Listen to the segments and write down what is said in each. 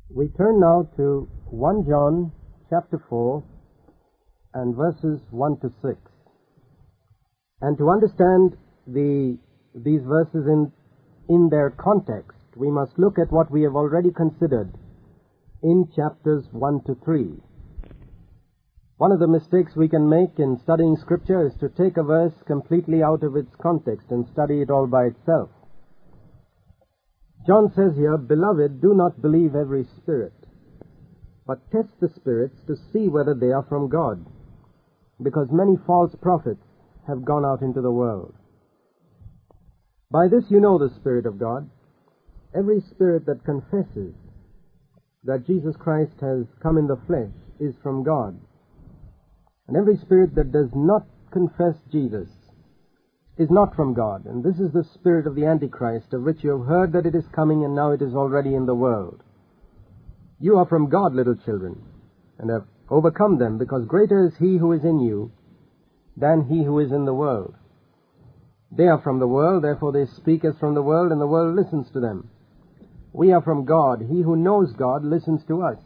We turn now to 1 John chapter 4 and verses 1 to 6. And to understand these verses in their context, we must look at what we have already considered in chapters 1 to 3. One of the mistakes we can make in studying Scripture is to take a verse completely out of its context and study it all by itself. John says here, "Beloved, do not believe every spirit, but test the spirits to see whether they are from God, because many false prophets have gone out into the world. By this you know the Spirit of God. Every spirit that confesses that Jesus Christ has come in the flesh is from God. And every spirit that does not confess Jesus is not from God. And this is the spirit of the Antichrist, of which you have heard that it is coming, and now it is already in the world. You are from God, little children, and have overcome them, because greater is he who is in you than he who is in the world. They are from the world, therefore they speak as from the world, and the world listens to them. We are from God. He who knows God listens to us.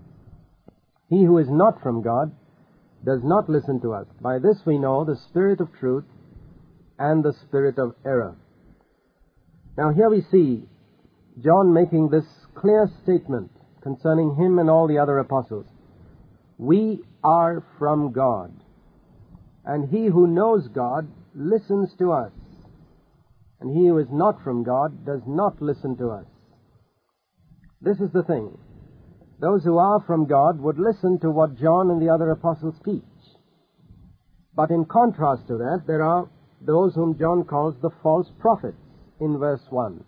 He who is not from God does not listen to us. By this we know the spirit of truth and the spirit of error." Now here we see John making this clear statement concerning him and all the other apostles. We are from God, and he who knows God listens to us, and he who is not from God does not listen to us. This is the thing. Those who are from God would listen to what John and the other apostles teach. But in contrast to that, there are those whom John calls the false prophets in verse 1.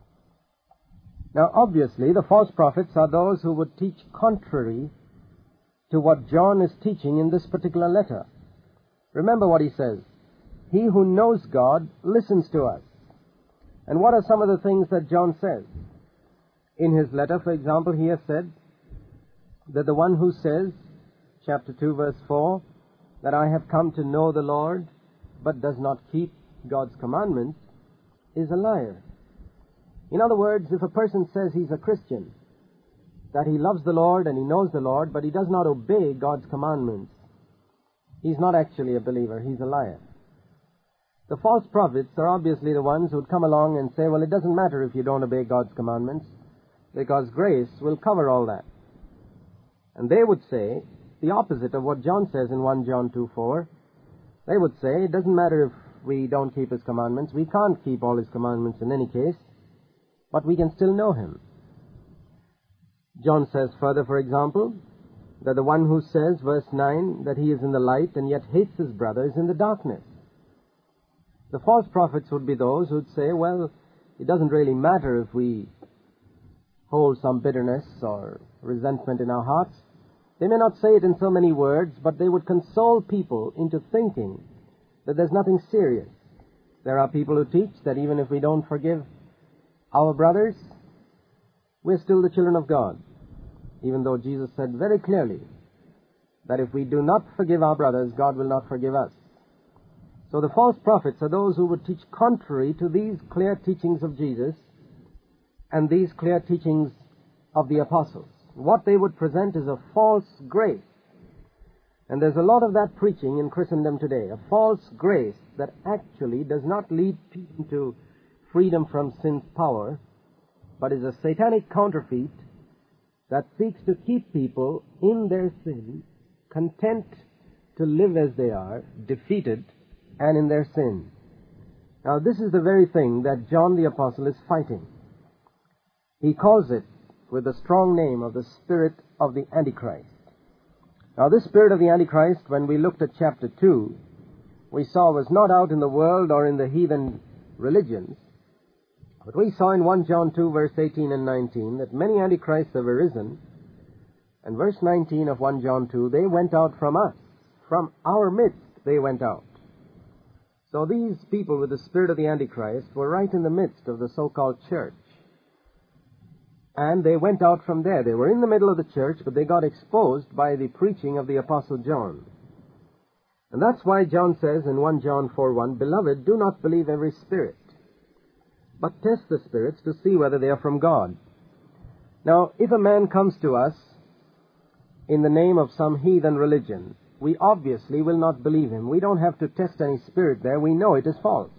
Now, obviously, the false prophets are those who would teach contrary to what John is teaching in this particular letter. Remember what he says. He who knows God listens to us. And what are some of the things that John says? In his letter, for example, he has said that the one who says, chapter 2, verse 4, that I have come to know the Lord, but does not keep God's commandments, is a liar. In other words, if a person says he's a Christian, that he loves the Lord and he knows the Lord, but he does not obey God's commandments, he's not actually a believer, he's a liar. The false prophets are obviously the ones who would come along and say, well, it doesn't matter if you don't obey God's commandments, because grace will cover all that. And they would say the opposite of what John says in 1 John 2:4. They would say, it doesn't matter if we don't keep his commandments. We can't keep all his commandments in any case, but we can still know him. John says further, for example, that the one who says, verse 9, that he is in the light and yet hates his brother is in the darkness. The false prophets would be those who would say, well, it doesn't really matter if we hold some bitterness or resentment in our hearts. They may not say it in so many words, but they would console people into thinking that there's nothing serious. There are people who teach that even if we don't forgive our brothers, we're still the children of God, even though Jesus said very clearly that if we do not forgive our brothers, God will not forgive us. So the false prophets are those who would teach contrary to these clear teachings of Jesus and these clear teachings of the apostles. What they would present is a false grace. And there's a lot of that preaching in Christendom today, a false grace that actually does not lead people to freedom from sin's power, but is a satanic counterfeit that seeks to keep people in their sin, content to live as they are, defeated, and in their sin. Now, this is the very thing that John the Apostle is fighting. He calls it with the strong name of the spirit of the Antichrist. Now, this spirit of the Antichrist, when we looked at chapter 2, we saw was not out in the world or in the heathen religions, but we saw in 1 John 2, verse 18 and 19, that many Antichrists have arisen, and verse 19 of 1 John 2, they went out from us. From our midst they went out. So these people with the spirit of the Antichrist were right in the midst of the so-called church. And they went out from there. They were in the middle of the church, but they got exposed by the preaching of the Apostle John. And that's why John says in 1 John 4:1, "Beloved, do not believe every spirit, but test the spirits to see whether they are from God." Now, if a man comes to us in the name of some heathen religion, we obviously will not believe him. We don't have to test any spirit there. We know it is false.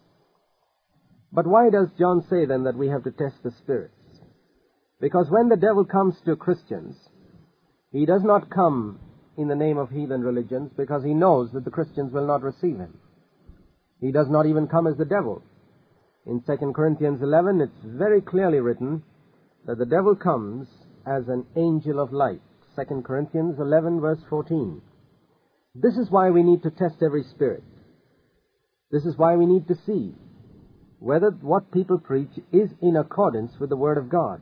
But why does John say then that we have to test the spirits? Because when the devil comes to Christians, he does not come in the name of heathen religions because he knows that the Christians will not receive him. He does not even come as the devil. In 2 Corinthians 11, it's very clearly written that the devil comes as an angel of light. 2 Corinthians 11, verse 14. This is why we need to test every spirit. This is why we need to see whether what people preach is in accordance with the Word of God,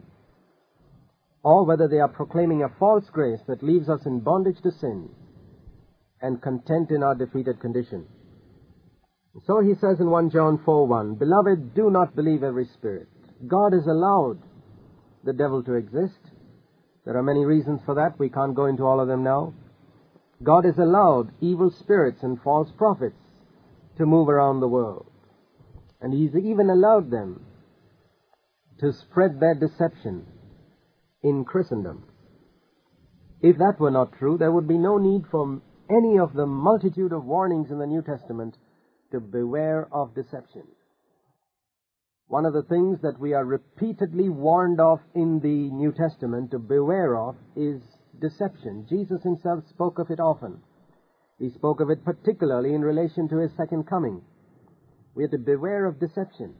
or whether they are proclaiming a false grace that leaves us in bondage to sin and content in our defeated condition. So he says in 1 John 4:1, Beloved, do not believe every spirit. God has allowed the devil to exist. There are many reasons for that. We can't go into all of them now. God has allowed evil spirits and false prophets to move around the world. And He's even allowed them to spread their deception in Christendom. If that were not true, there would be no need for any of the multitude of warnings in the New Testament to beware of deception. One of the things that we are repeatedly warned of in the New Testament to beware of is deception. Jesus Himself spoke of it often. He spoke of it particularly in relation to His second coming. We have to beware of deception.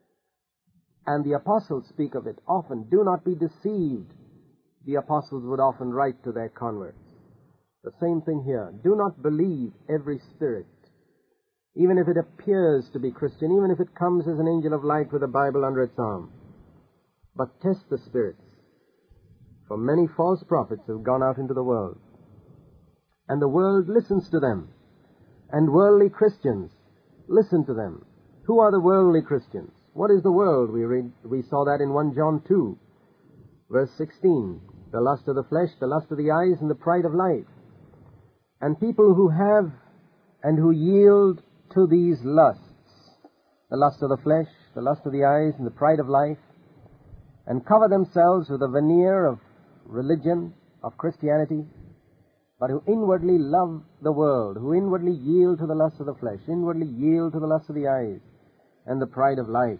And the apostles speak of it often. Do not be deceived, the apostles would often write to their converts. The same thing here. Do not believe every spirit, even if it appears to be Christian, even if it comes as an angel of light with a Bible under its arm. But test the spirits, for many false prophets have gone out into the world, and the world listens to them, and worldly Christians listen to them. Who are the worldly Christians? What is the world? We saw that in 1 John 2, verse 16. The lust of the flesh, the lust of the eyes, and the pride of life. And people who have and who yield to these lusts, the lust of the flesh, the lust of the eyes, and the pride of life, and cover themselves with a veneer of religion, of Christianity, but who inwardly love the world, who inwardly yield to the lust of the flesh, inwardly yield to the lust of the eyes, and the pride of life.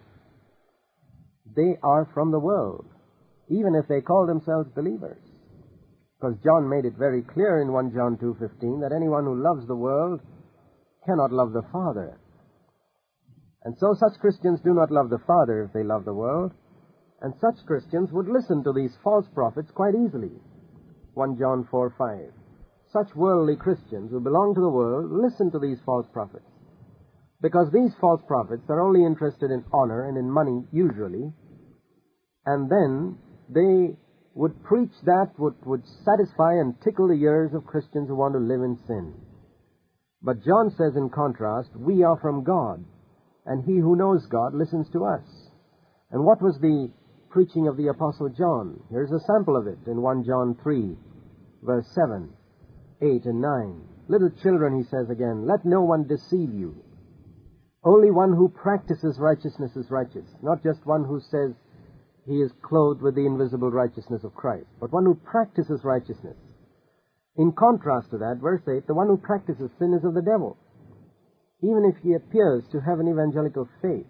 They are from the world, even if they call themselves believers. Because John made it very clear in 1 John 2:15 that anyone who loves the world cannot love the Father. And so such Christians do not love the Father if they love the world, and such Christians would listen to these false prophets quite easily. 1 John 4:5. Such worldly Christians who belong to the world listen to these false prophets, because these false prophets are only interested in honor and in money, usually, and then they would preach that which would satisfy and tickle the ears of Christians who want to live in sin. But John says in contrast, we are from God, and he who knows God listens to us. And what was the preaching of the Apostle John? Here's a sample of it in 1 John 3, verse 7, 8, and 9. Little children, he says again, let no one deceive you. Only one who practices righteousness is righteous, not just one who says he is clothed with the invisible righteousness of Christ, but one who practices righteousness. In contrast to that, verse 8, the one who practices sin is of the devil, even if he appears to have an evangelical faith.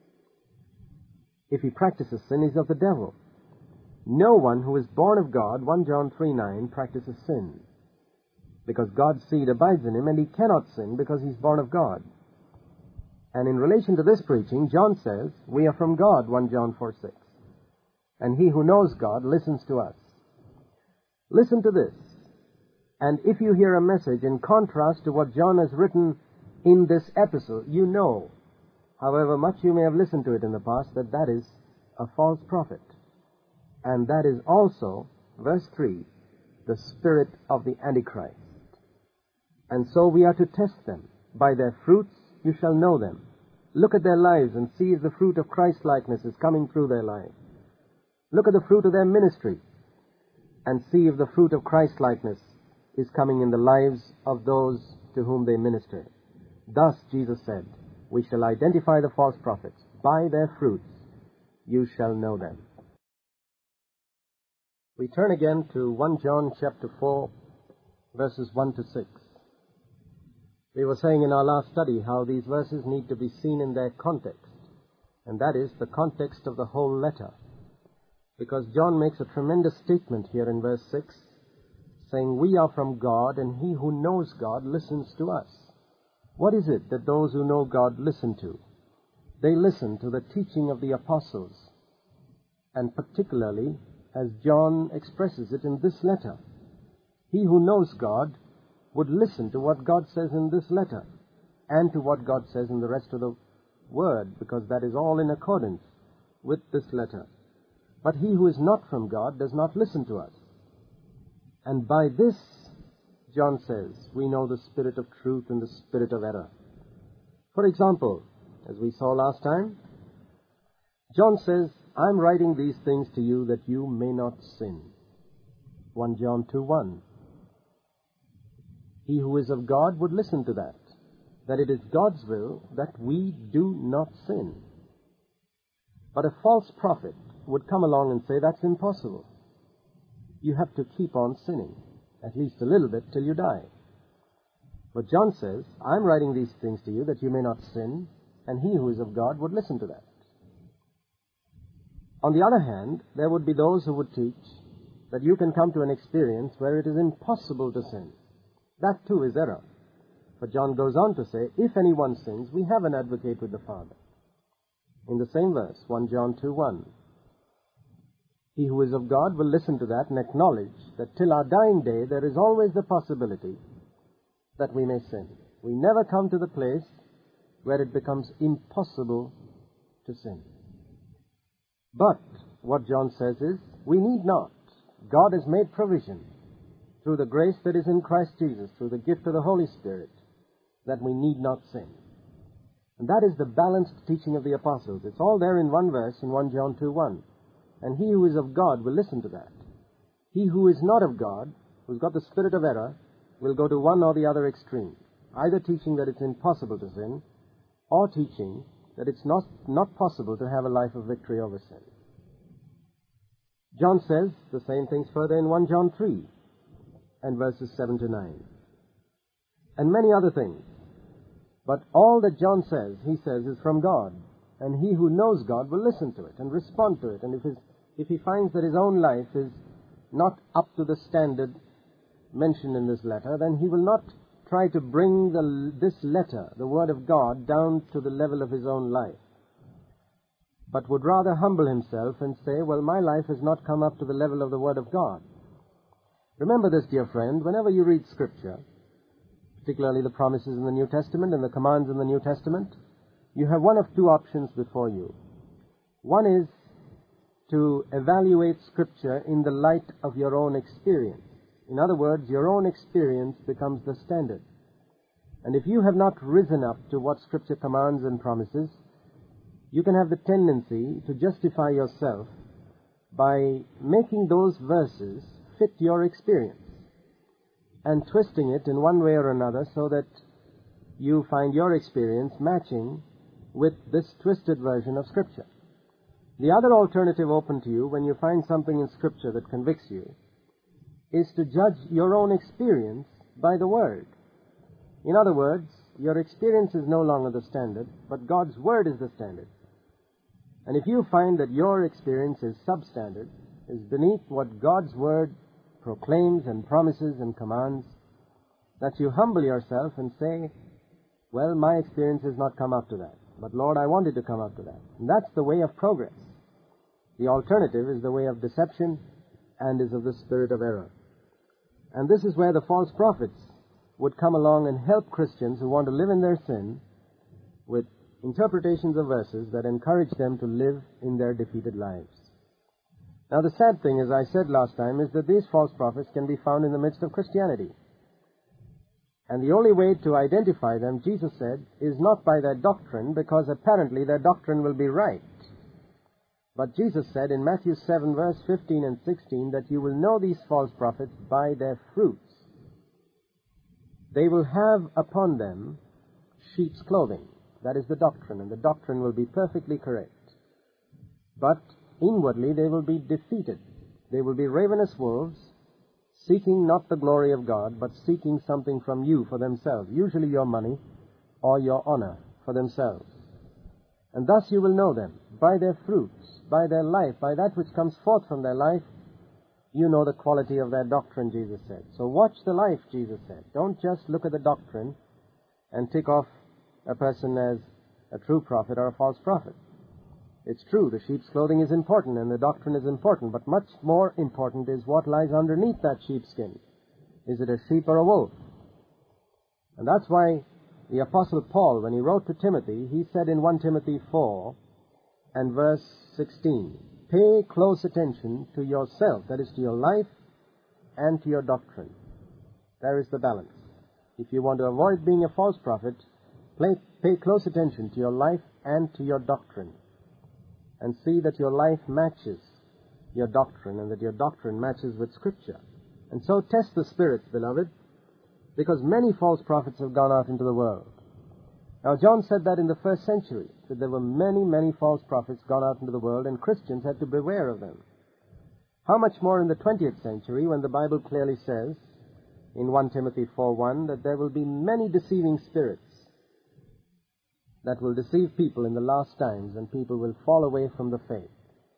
If he practices sin, he's of the devil. No one who is born of God, 1 John 3:9, practices sin, because God's seed abides in him, and he cannot sin because he's born of God. And in relation to this preaching, John says, we are from God, 1 John 4:6. And he who knows God listens to us. Listen to this. And if you hear a message in contrast to what John has written in this epistle, you know, however much you may have listened to it in the past, that that is a false prophet. And that is also, verse 3, the spirit of the Antichrist. And so we are to test them. By their fruits you shall know them. Look at their lives and see if the fruit of Christ-likeness is coming through their lives. Look at the fruit of their ministry and see if the fruit of Christ-likeness is coming in the lives of those to whom they minister. Thus, Jesus said, we shall identify the false prophets. By their fruits you shall know them. We turn again to 1 John chapter 4, verses 1 to 6. We were saying in our last study how these verses need to be seen in their context, and that is the context of the whole letter. Because John makes a tremendous statement here in verse 6, saying, "We are from God, and he who knows God listens to us." What is it that those who know God listen to? They listen to the teaching of the apostles, and particularly as John expresses it in this letter. He who knows God would listen to what God says in this letter and to what God says in the rest of the Word, because that is all in accordance with this letter. But he who is not from God does not listen to us. And by this, John says, we know the spirit of truth and the spirit of error. For example, as we saw last time, John says, "I'm writing these things to you that you may not sin." 1 John 2:1. He who is of God would listen to that it is God's will that we do not sin. But a false prophet would come along and say, "That's impossible. You have to keep on sinning, at least a little bit till you die." But John says, "I'm writing these things to you that you may not sin," and he who is of God would listen to that. On the other hand, there would be those who would teach that you can come to an experience where it is impossible to sin. That too is error. For John goes on to say, "If anyone sins, we have an advocate with the Father." In the same verse, 1 John 2:1. He who is of God will listen to that and acknowledge that till our dying day there is always the possibility that we may sin. We never come to the place where it becomes impossible to sin. But what John says is, we need not. God has made provision through the grace that is in Christ Jesus, through the gift of the Holy Spirit, that we need not sin. And that is the balanced teaching of the apostles. It's all there in one verse in 1 John 2:1. And he who is of God will listen to that. He who is not of God, who's got the spirit of error, will go to one or the other extreme, either teaching that it's impossible to sin, or teaching that it's not possible to have a life of victory over sin. John says the same things further in 1 John 3 and verses 7 to 9. And many other things. But all that John says, he says, is from God. And he who knows God will listen to it and respond to it. And if he finds that his own life is not up to the standard mentioned in this letter, then he will not try to bring this letter, the Word of God, down to the level of his own life, but would rather humble himself and say, "Well, my life has not come up to the level of the Word of God." Remember this, dear friend, whenever you read Scripture, particularly the promises in the New Testament and the commands in the New Testament, you have one of two options before you. One is to evaluate Scripture in the light of your own experience. In other words, your own experience becomes the standard. And if you have not risen up to what Scripture commands and promises, you can have the tendency to justify yourself by making those verses fit your experience and twisting it in one way or another so that you find your experience matching with this twisted version of Scripture. The other alternative open to you when you find something in Scripture that convicts you is to judge your own experience by the Word. In other words, your experience is no longer the standard, but God's Word is the standard. And if you find that your experience is substandard, is beneath what God's Word proclaims and promises and commands, that you humble yourself and say, "Well, my experience has not come up to that, but Lord, I wanted to come up to that." And that's the way of progress. The alternative is the way of deception and is of the spirit of error. And this is where the false prophets would come along and help Christians who want to live in their sin with interpretations of verses that encourage them to live in their defeated lives. Now, the sad thing, as I said last time, is that these false prophets can be found in the midst of Christianity. And the only way to identify them, Jesus said, is not by their doctrine, because apparently their doctrine will be right. But Jesus said in Matthew 7, verse 15 and 16, that you will know these false prophets by their fruits. They will have upon them sheep's clothing. That is the doctrine, and the doctrine will be perfectly correct. But inwardly they will be defeated. They will be ravenous wolves, seeking not the glory of God, but seeking something from you for themselves, usually your money or your honor for themselves. And thus you will know them, by their fruits, by their life, by that which comes forth from their life. You know the quality of their doctrine, Jesus said. So watch the life, Jesus said. Don't just look at the doctrine and tick off a person as a true prophet or a false prophet. It's true, the sheep's clothing is important and the doctrine is important, but much more important is what lies underneath that sheepskin. Is it a sheep or a wolf? And that's why the Apostle Paul, when he wrote to Timothy, he said in 1 Timothy 4 and verse 16, pay close attention to yourself, that is to your life and to your doctrine. There is the balance. If you want to avoid being a false prophet, pay close attention to your life and to your doctrine, and see that your life matches your doctrine and that your doctrine matches with Scripture. And so test the spirits, beloved, because many false prophets have gone out into the world. Now, John said that in the first century, that there were many, many false prophets gone out into the world, and Christians had to beware of them. How much more in the 20th century, when the Bible clearly says in 1 Timothy 4:1 that there will be many deceiving spirits that will deceive people in the last times, and people will fall away from the faith.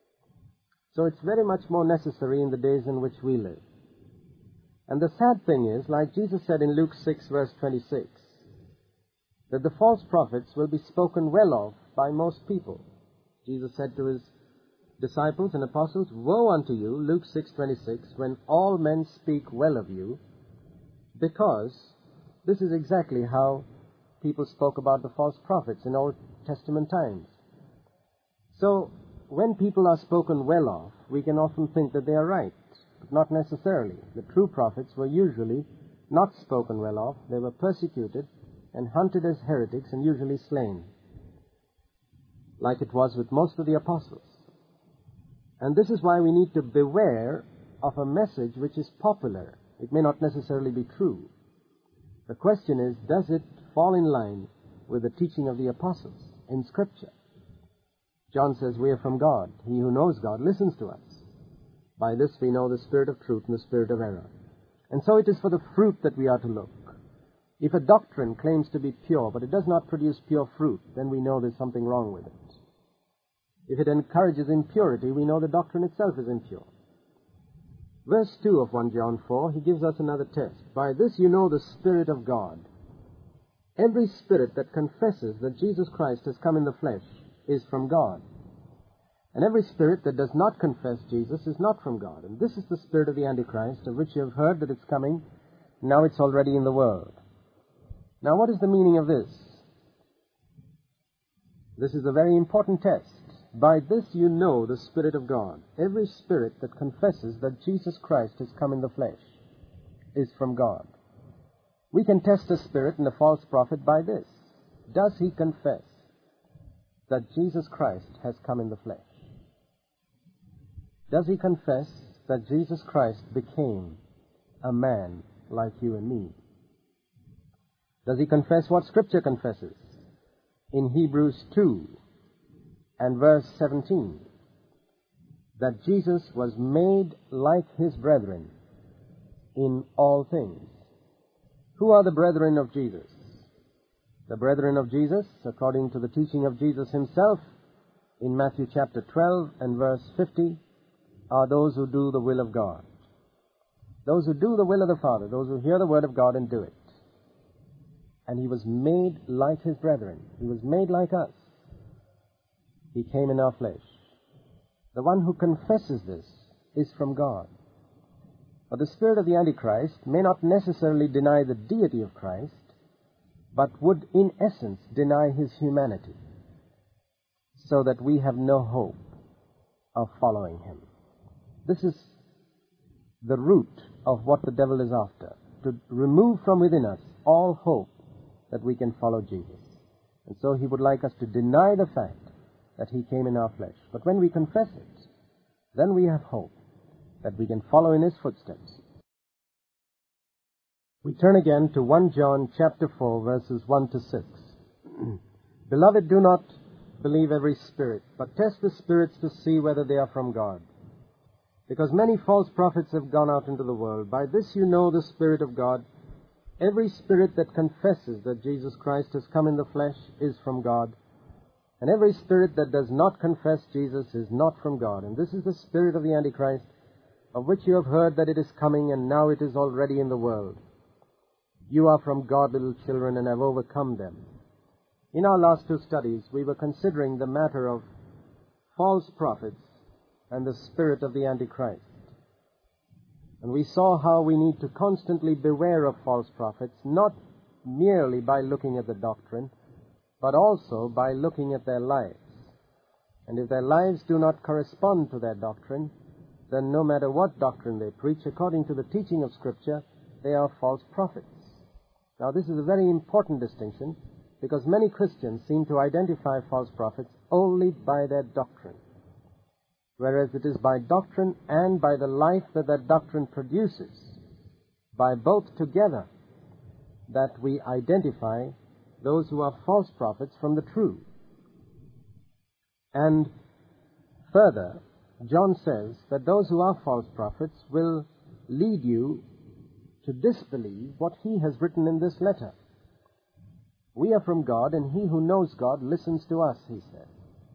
So it's very much more necessary in the days in which we live. And the sad thing is, like Jesus said in Luke 6, verse 26, that the false prophets will be spoken well of by most people. Jesus said to his disciples and apostles, woe unto you, Luke 6:26, when all men speak well of you, because this is exactly how people spoke about the false prophets in Old Testament times. So, when people are spoken well of, we can often think that they are right, but not necessarily. The true prophets were usually not spoken well of. They were persecuted and hunted as heretics and usually slain, like it was with most of the apostles. And this is why we need to beware of a message which is popular. It may not necessarily be true. The question is, does it fall in line with the teaching of the apostles in Scripture? John says, we are from God. He who knows God listens to us. By this we know the spirit of truth and the spirit of error. And so it is for the fruit that we are to look. If a doctrine claims to be pure, but it does not produce pure fruit, then we know there's something wrong with it. If it encourages impurity, we know the doctrine itself is impure. Verse 2 of 1 John 4, he gives us another test. By this you know the Spirit of God. Every spirit that confesses that Jesus Christ has come in the flesh is from God. And every spirit that does not confess Jesus is not from God. And this is the spirit of the Antichrist, of which you have heard that it's coming. Now it's already in the world. Now what is the meaning of this? This is a very important test. By this you know the Spirit of God. Every spirit that confesses that Jesus Christ has come in the flesh is from God. We can test a spirit and a false prophet by this. Does he confess that Jesus Christ has come in the flesh? Does he confess that Jesus Christ became a man like you and me? Does he confess what Scripture confesses? In Hebrews 2 and verse 17, that Jesus was made like his brethren in all things. Who are the brethren of Jesus? The brethren of Jesus, according to the teaching of Jesus himself, in Matthew chapter 12 and verse 50, are those who do the will of God. Those who do the will of the Father, those who hear the word of God and do it. And he was made like his brethren. He was made like us. He came in our flesh. The one who confesses this is from God. But the spirit of the Antichrist may not necessarily deny the deity of Christ, but would in essence deny his humanity, so that we have no hope of following him. This is the root of what the devil is after, to remove from within us all hope that we can follow Jesus. And so he would like us to deny the fact that he came in our flesh. But when we confess it, then we have hope that we can follow in his footsteps. We turn again to 1 John chapter 4, verses 1 to 6. Beloved, do not believe every spirit, but test the spirits to see whether they are from God. Because many false prophets have gone out into the world. By this you know the Spirit of God. Every spirit that confesses that Jesus Christ has come in the flesh is from God. And every spirit that does not confess Jesus is not from God. And this is the spirit of the Antichrist, of which you have heard that it is coming, and now it is already in the world. You are from God, little children, and have overcome them. In our last two studies, we were considering the matter of false prophets and the spirit of the Antichrist. And we saw how we need to constantly beware of false prophets, not merely by looking at the doctrine, but also by looking at their lives. And if their lives do not correspond to their doctrine, then no matter what doctrine they preach, according to the teaching of Scripture, they are false prophets. Now, this is a very important distinction, because many Christians seem to identify false prophets only by their doctrine, whereas it is by doctrine and by the life that that doctrine produces, by both together, that we identify those who are false prophets from the true. And further, John says that those who are false prophets will lead you to disbelieve what he has written in this letter. We are from God, and he who knows God listens to us, he said.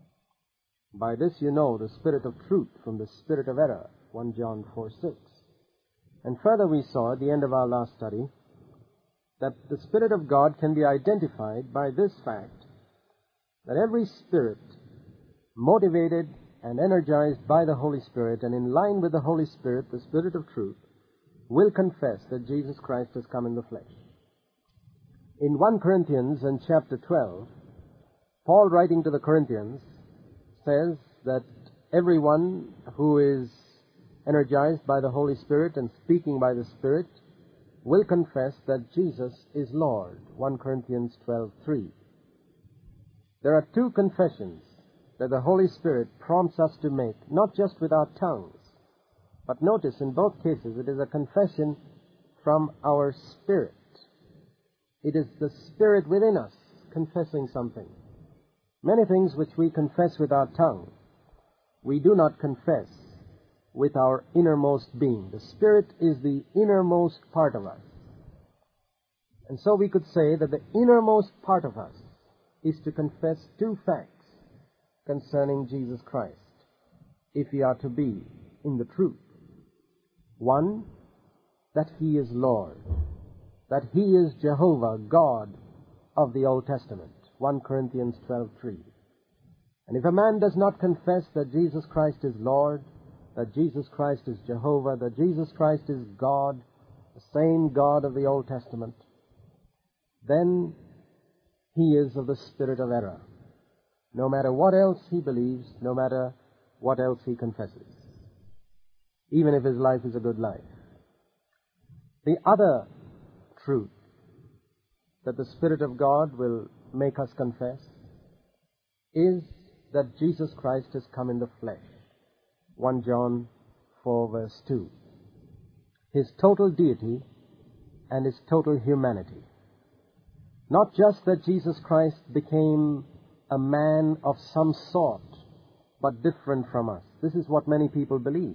By this you know the spirit of truth from the spirit of error, 1 John 4:6. And further we saw at the end of our last study that the Spirit of God can be identified by this fact, that every spirit motivated and energized by the Holy Spirit and in line with the Holy Spirit, the Spirit of truth, will confess that Jesus Christ has come in the flesh. In 1 Corinthians and chapter 12, Paul, writing to the Corinthians, says that everyone who is energized by the Holy Spirit and speaking by the Spirit will confess that Jesus is Lord. 1 Corinthians 12:3. There are two confessions that the Holy Spirit prompts us to make, not just with our tongues, but notice in both cases it is a confession from our spirit. It is the Spirit within us confessing something. Many things which we confess with our tongue, we do not confess with our innermost being. The Spirit is the innermost part of us. And so we could say that the innermost part of us is to confess two facts concerning Jesus Christ, if we are to be in the truth. One, that he is Lord, that he is Jehovah, God of the Old Testament, 1 Corinthians 12:3. And if a man does not confess that Jesus Christ is Lord, that Jesus Christ is Jehovah, that Jesus Christ is God, the same God of the Old Testament, then he is of the spirit of error, no matter what else he believes, no matter what else he confesses, even if his life is a good life. The other truth that the Spirit of God will make us confess is that Jesus Christ has come in the flesh. 1 John 4:2. His total deity and his total humanity. Not just that Jesus Christ became a man of some sort, but different from us. This is what many people believe.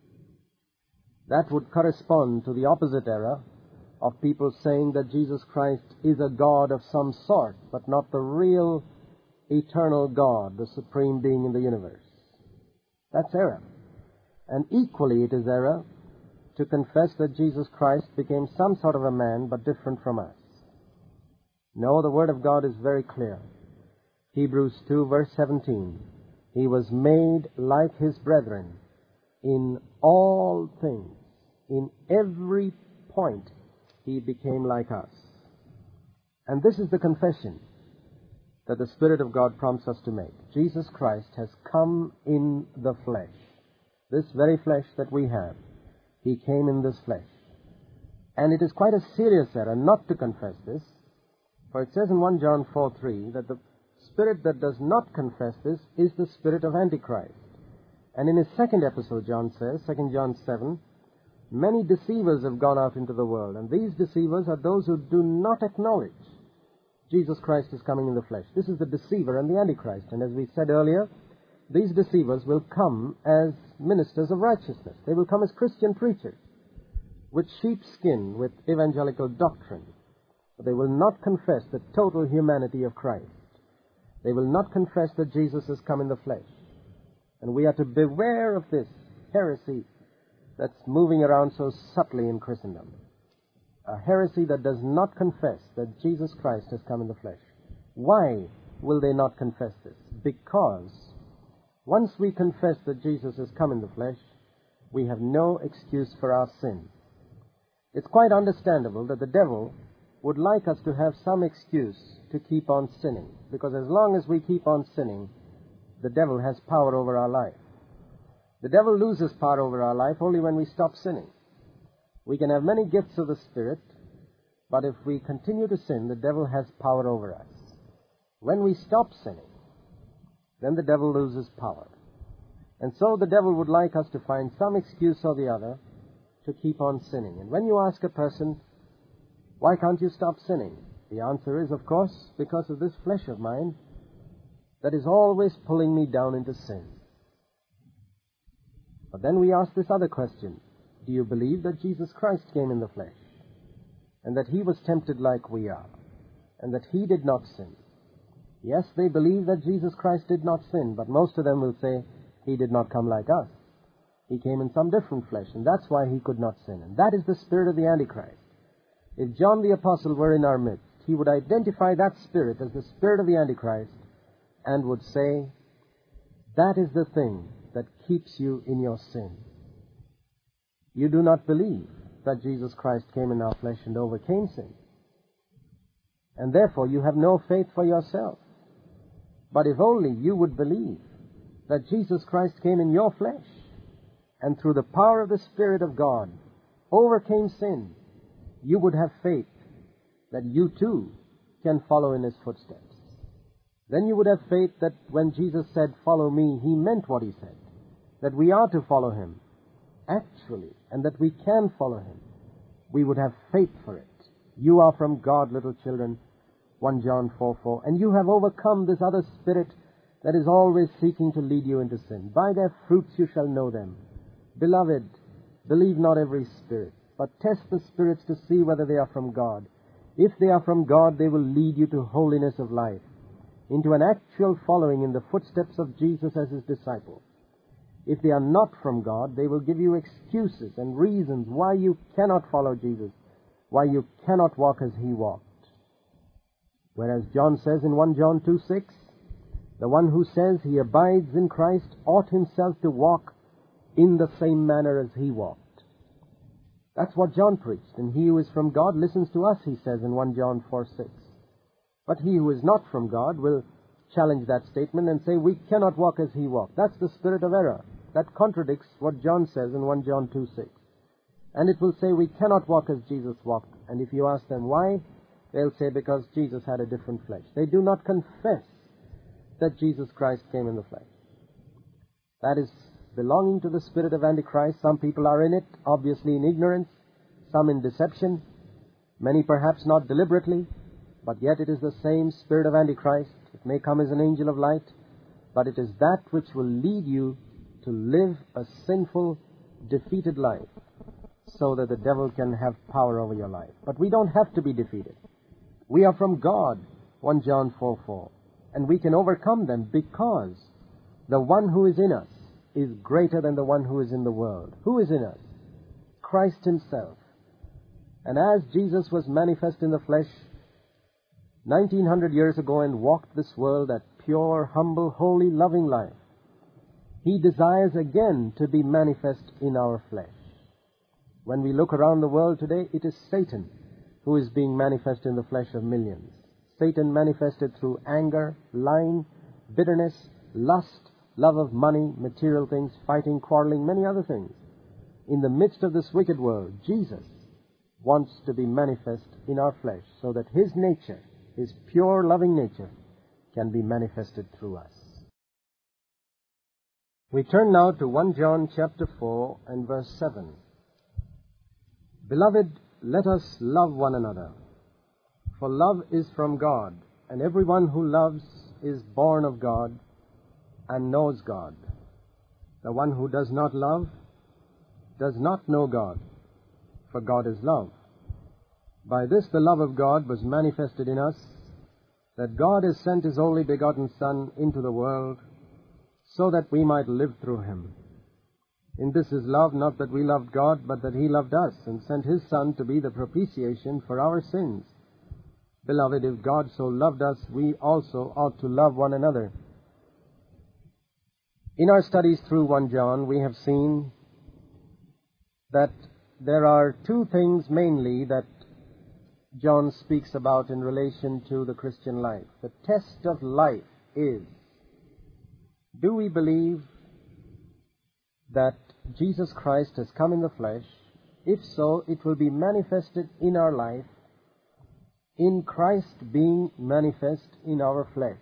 That would correspond to the opposite error of people saying that Jesus Christ is a God of some sort, but not the real eternal God, the supreme being in the universe. That's error. And equally it is error to confess that Jesus Christ became some sort of a man, but different from us. No, the Word of God is very clear. Hebrews 2:17. He was made like his brethren in all things. In every point, he became like us. And this is the confession that the Spirit of God prompts us to make. Jesus Christ has come in the flesh. This very flesh that we have, he came in this flesh. And it is quite a serious error not to confess this, for it says in 1 John 4:3 that the spirit that does not confess this is the spirit of Antichrist. And in his second epistle, John says, 2 John 7, many deceivers have gone out into the world, and these deceivers are those who do not acknowledge Jesus Christ is coming in the flesh. This is the deceiver and the Antichrist. And as we said earlier, these deceivers will come as ministers of righteousness. They will come as Christian preachers with sheepskin, with evangelical doctrine. But they will not confess the total humanity of Christ. They will not confess that Jesus has come in the flesh. And we are to beware of this heresy that's moving around so subtly in Christendom. A heresy that does not confess that Jesus Christ has come in the flesh. Why will they not confess this? Because once we confess that Jesus has come in the flesh, we have no excuse for our sin. It's quite understandable that the devil would like us to have some excuse to keep on sinning, because as long as we keep on sinning, the devil has power over our life. The devil loses power over our life only when we stop sinning. We can have many gifts of the Spirit, but if we continue to sin, the devil has power over us. When we stop sinning, then the devil loses power. And so the devil would like us to find some excuse or the other to keep on sinning. And when you ask a person, why can't you stop sinning? The answer is, of course, because of this flesh of mine that is always pulling me down into sin. But then we ask this other question. Do you believe that Jesus Christ came in the flesh, and that he was tempted like we are, and that he did not sin? Yes, they believe that Jesus Christ did not sin, but most of them will say he did not come like us. He came in some different flesh, and that's why he could not sin. And that is the spirit of the Antichrist. If John the Apostle were in our midst, he would identify that spirit as the spirit of the Antichrist and would say, that is the thing that keeps you in your sin. You do not believe that Jesus Christ came in our flesh and overcame sin. And therefore you have no faith for yourself. But if only you would believe that Jesus Christ came in your flesh and through the power of the Spirit of God overcame sin, you would have faith that you too can follow in his footsteps. Then you would have faith that when Jesus said, follow me, he meant what he said, that we are to follow him actually, and that we can follow him. We would have faith for it. You are from God, little children, 1 John 4:4, and you have overcome this other spirit that is always seeking to lead you into sin. By their fruits you shall know them. Beloved, believe not every spirit, but test the spirits to see whether they are from God. If they are from God, they will lead you to holiness of life, into an actual following in the footsteps of Jesus as his disciple. If they are not from God, they will give you excuses and reasons why you cannot follow Jesus, why you cannot walk as he walked. Whereas John says in 1 John 2:6, the one who says he abides in Christ ought himself to walk in the same manner as he walked. That's what John preached, and he who is from God listens to us, he says in 1 John 4:6. But he who is not from God will challenge that statement and say, we cannot walk as he walked. That's the spirit of error. That contradicts what John says in 1 John 2:6. And it will say, we cannot walk as Jesus walked. And if you ask them why, they'll say, because Jesus had a different flesh. They do not confess that Jesus Christ came in the flesh. That is belonging to the spirit of Antichrist. Some people are in it, obviously in ignorance, some in deception, many perhaps not deliberately, but yet it is the same spirit of Antichrist. It may come as an angel of light, but it is that which will lead you to live a sinful, defeated life, so that the devil can have power over your life. But we don't have to be defeated. We are from God, 1 John 4:4, and we can overcome them because the one who is in us is greater than the one who is in the world. Who is in us? Christ himself. And as Jesus was manifest in the flesh 1900 years ago and walked this world that pure, humble, holy, loving life, he desires again to be manifest in our flesh. When we look around the world today, it is Satan who is being manifest in the flesh of millions. Satan manifested through anger, lying, bitterness, lust, love of money, material things, fighting, quarreling, many other things. In the midst of this wicked world, Jesus wants to be manifest in our flesh so that his nature, his pure, loving nature, can be manifested through us. We turn now to 1 John chapter 4 and verse 7. Beloved, let us love one another, for love is from God, and everyone who loves is born of God and knows God. The one who does not love does not know God, for God is love. By this the love of God was manifested in us, that God has sent His only begotten Son into the world, so that we might live through Him. In this is love, not that we loved God, but that He loved us, and sent His Son to be the propitiation for our sins. Beloved, if God so loved us, we also ought to love one another. In our studies through 1 John, we have seen that there are two things mainly that John speaks about in relation to the Christian life. The test of life is, do we believe that Jesus Christ has come in the flesh? If so, it will be manifested in our life, in Christ being manifest in our flesh,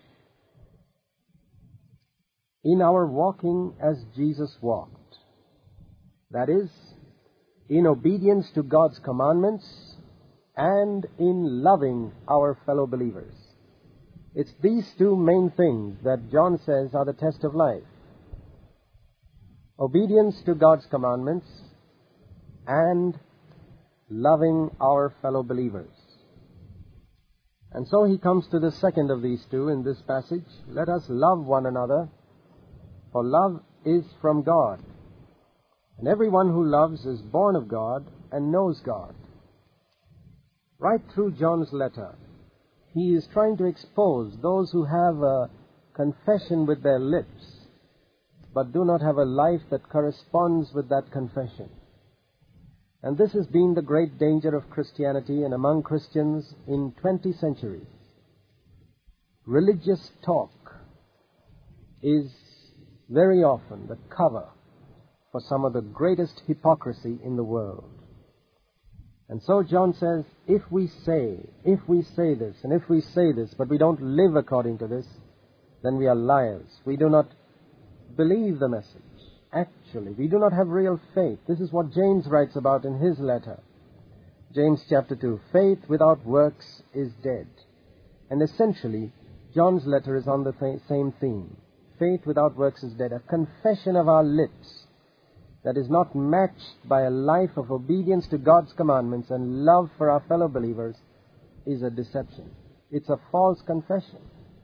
in our walking as Jesus walked. That is, in obedience to God's commandments and in loving our fellow believers. It's these two main things that John says are the test of life. Obedience to God's commandments and loving our fellow believers. And so he comes to the second of these two in this passage. Let us love one another, for love is from God. And everyone who loves is born of God and knows God. Right through John's letter, he is trying to expose those who have a confession with their lips, but do not have a life that corresponds with that confession. And this has been the great danger of Christianity and among Christians in 20 centuries. Religious talk is very often the cover for some of the greatest hypocrisy in the world. And so John says, if we say this, and if we say this, but we don't live according to this, then we are liars. We do not believe the message. Actually, we do not have real faith. This is what James writes about in his letter. James chapter 2, faith without works is dead. And essentially, John's letter is on the same theme. Faith without works is dead. A confession of our lips that is not matched by a life of obedience to God's commandments and love for our fellow believers is a deception. It's a false confession.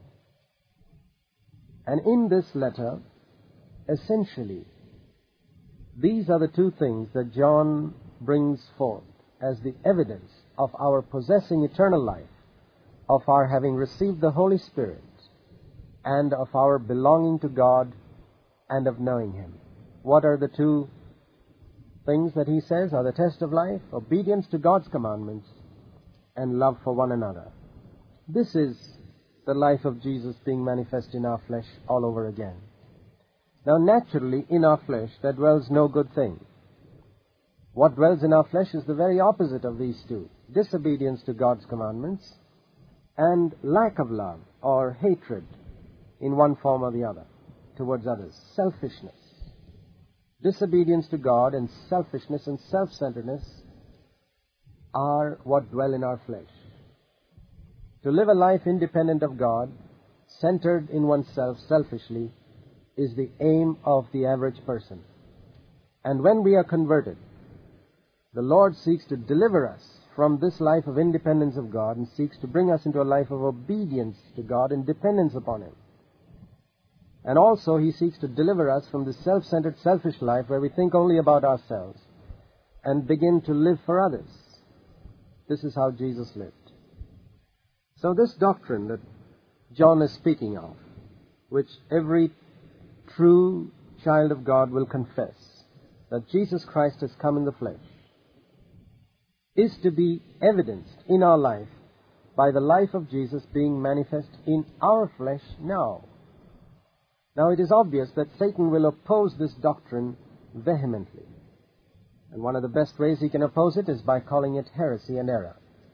And in this letter, essentially, these are the two things that John brings forth as the evidence of our possessing eternal life, of our having received the Holy Spirit, and of our belonging to God and of knowing Him. What are the two things that he says are the test of life? Obedience to God's commandments and love for one another. This is the life of Jesus being manifest in our flesh all over again. Now, naturally, in our flesh there dwells no good thing. What dwells in our flesh is the very opposite of these two: disobedience to God's commandments and lack of love or hatred in one form or the other towards others. Selfishness. Disobedience to God and selfishness and self-centeredness are what dwell in our flesh. To live a life independent of God, centered in oneself selfishly, is the aim of the average person. And when we are converted, the Lord seeks to deliver us from this life of independence of God and seeks to bring us into a life of obedience to God and dependence upon Him. And also He seeks to deliver us from this self-centered, selfish life where we think only about ourselves and begin to live for others. This is how Jesus lived. So this doctrine that John is speaking of, which every true child of God will confess, that Jesus Christ has come in the flesh, is to be evidenced in our life by the life of Jesus being manifest in our flesh now. Now, it is obvious that Satan will oppose this doctrine vehemently. And one of the best ways he can oppose it is by calling it heresy and error.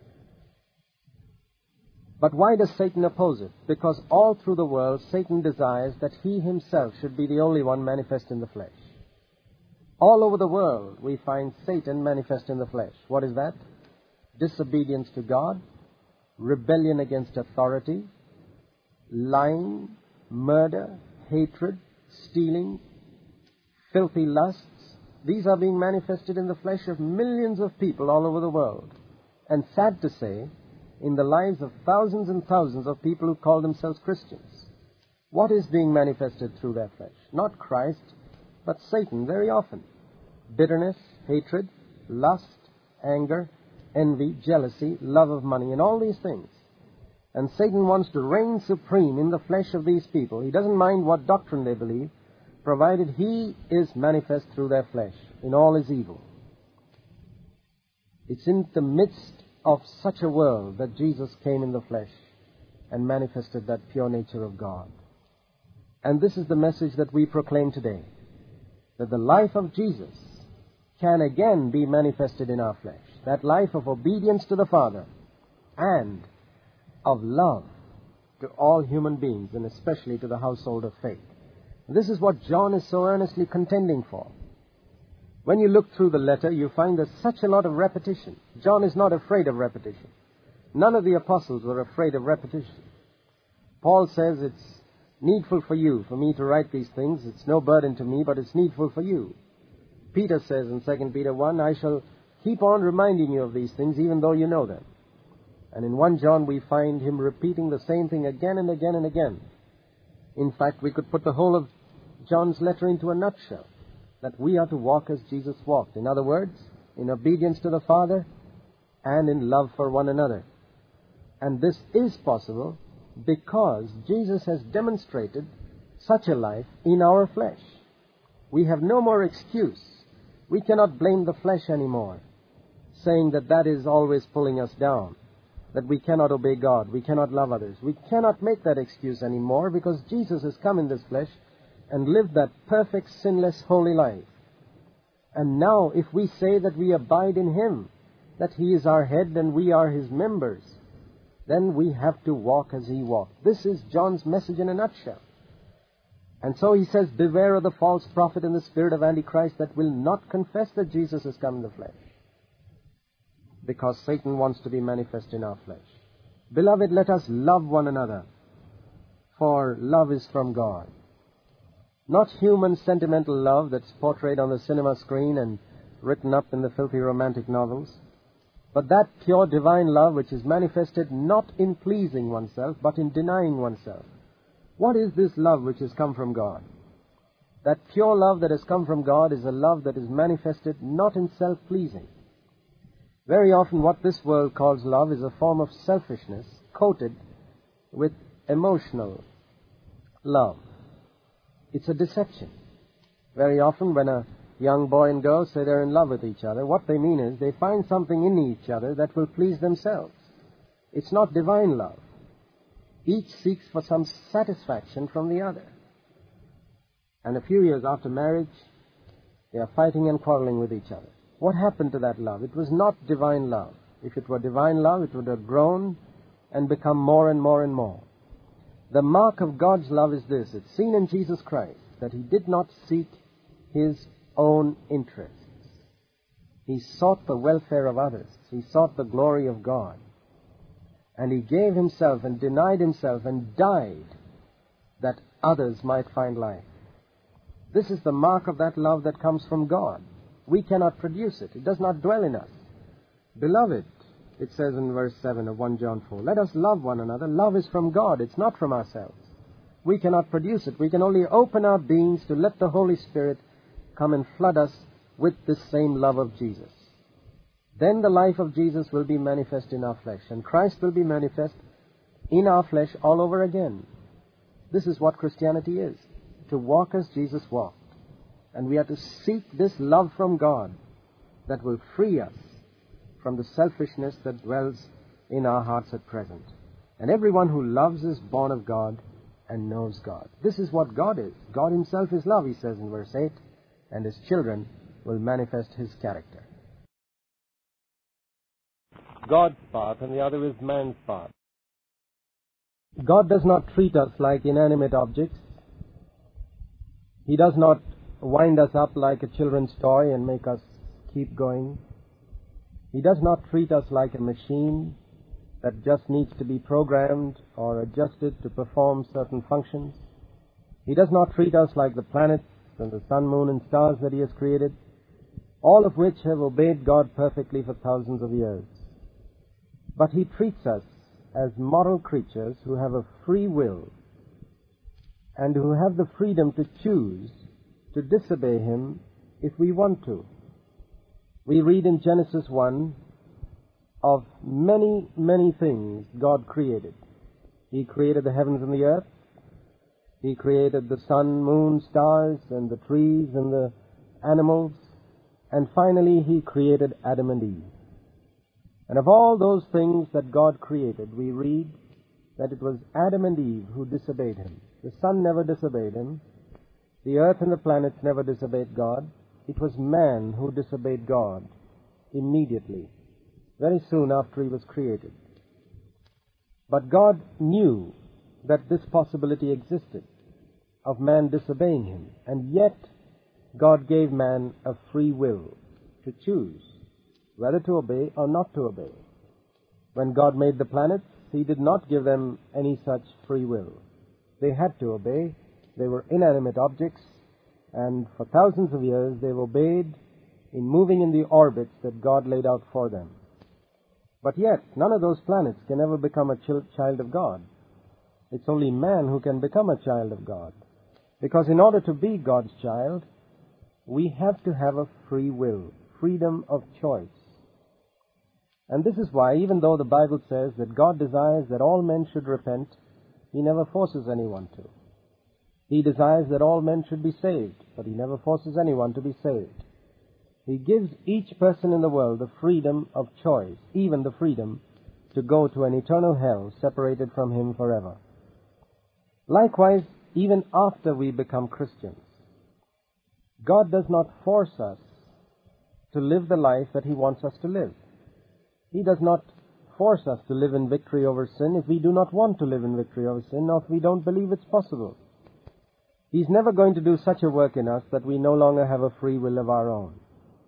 But why does Satan oppose it? Because all through the world, Satan desires that he himself should be the only one manifest in the flesh. All over the world, we find Satan manifest in the flesh. What is that? Disobedience to God, rebellion against authority, lying, murder, hatred, stealing, filthy lusts, these are being manifested in the flesh of millions of people all over the world. And sad to say, in the lives of thousands and thousands of people who call themselves Christians. What is being manifested through their flesh? Not Christ, but Satan very often. Bitterness, hatred, lust, anger, envy, jealousy, love of money, and all these things. And Satan wants to reign supreme in the flesh of these people. He doesn't mind what doctrine they believe, provided he is manifest through their flesh in all his evil. It's in the midst of such a world that Jesus came in the flesh and manifested that pure nature of God. And this is the message that we proclaim today, that the life of Jesus can again be manifested in our flesh, that life of obedience to the Father and of love to all human beings, and especially to the household of faith. This is what John is so earnestly contending for. When you look through the letter, you find there's such a lot of repetition. John is not afraid of repetition. None of the apostles were afraid of repetition. Paul says, it's needful for you, for me to write these things. It's no burden to me, but it's needful for you. Peter says in 2 Peter 1, I shall keep on reminding you of these things, even though you know them. And in 1 John, we find him repeating the same thing again and again and again. In fact, we could put the whole of John's letter into a nutshell, that we are to walk as Jesus walked. In other words, in obedience to the Father and in love for one another. And this is possible because Jesus has demonstrated such a life in our flesh. We have no more excuse. We cannot blame the flesh anymore, saying that that is always pulling us down, that we cannot obey God, we cannot love others. We cannot make that excuse anymore because Jesus has come in this flesh and lived that perfect, sinless, holy life. And now, if we say that we abide in Him, that He is our head and we are His members, then we have to walk as He walked. This is John's message in a nutshell. And so he says, beware of the false prophet and the spirit of Antichrist that will not confess that Jesus has come in the flesh, because Satan wants to be manifest in our flesh. Beloved, let us love one another, for love is from God. Not human sentimental love that's portrayed on the cinema screen and written up in the filthy romantic novels, but that pure divine love which is manifested not in pleasing oneself, but in denying oneself. What is this love which has come from God? That pure love that has come from God is a love that is manifested not in self-pleasing. Very often what this world calls love is a form of selfishness coated with emotional love. It's a deception. Very often when a young boy and girl say they're in love with each other, what they mean is they find something in each other that will please themselves. It's not divine love. Each seeks for some satisfaction from the other. And a few years after marriage, they are fighting and quarreling with each other. What happened to that love? It was not divine love. If it were divine love, it would have grown and become more and more and more. The mark of God's love is this. It's seen in Jesus Christ, that He did not seek His own interests. He sought the welfare of others. He sought the glory of God. And He gave Himself and denied Himself and died that others might find life. This is the mark of that love that comes from God. We cannot produce it. It does not dwell in us. Beloved, it says in verse 7 of 1 John 4, let us love one another. Love is from God. It's not from ourselves. We cannot produce it. We can only open our beings to let the Holy Spirit come and flood us with this same love of Jesus. Then the life of Jesus will be manifest in our flesh, and Christ will be manifest in our flesh all over again. This is what Christianity is, to walk as Jesus walked. And we are to seek this love from God that will free us from the selfishness that dwells in our hearts at present. And everyone who loves is born of God and knows God. This is what God is. God Himself is love, He says in verse 8, and His children will manifest His character. God's part, and the other is man's part. God does not treat us like inanimate objects. He does not wind us up like a children's toy and make us keep going. He does not treat us like a machine that just needs to be programmed or adjusted to perform certain functions. He does not treat us like the planets and the sun, moon, and stars that He has created, all of which have obeyed God perfectly for thousands of years. But He treats us as moral creatures who have a free will and who have the freedom to choose to disobey Him if we want to. We read in Genesis 1 of many, many things God created. He created the heavens and the earth. He created the sun, moon, stars, and the trees and the animals. And finally, He created Adam and Eve. And of all those things that God created, we read that it was Adam and Eve who disobeyed Him. The sun never disobeyed Him. The earth and the planets never disobeyed God. It was man who disobeyed God immediately, very soon after he was created. But God knew that this possibility existed of man disobeying Him, and yet God gave man a free will to choose whether to obey or not to obey. When God made the planets, He did not give them any such free will. They had to obey. They were inanimate objects, and for thousands of years they've obeyed in moving in the orbits that God laid out for them. But yet, none of those planets can ever become a child of God. It's only man who can become a child of God. Because in order to be God's child, we have to have a free will, freedom of choice. And this is why, even though the Bible says that God desires that all men should repent, He never forces anyone to. He desires that all men should be saved, but He never forces anyone to be saved. He gives each person in the world the freedom of choice, even the freedom to go to an eternal hell separated from Him forever. Likewise, even after we become Christians, God does not force us to live the life that He wants us to live. He does not force us to live in victory over sin if we do not want to live in victory over sin, or if we don't believe it's possible. He's never going to do such a work in us that we no longer have a free will of our own.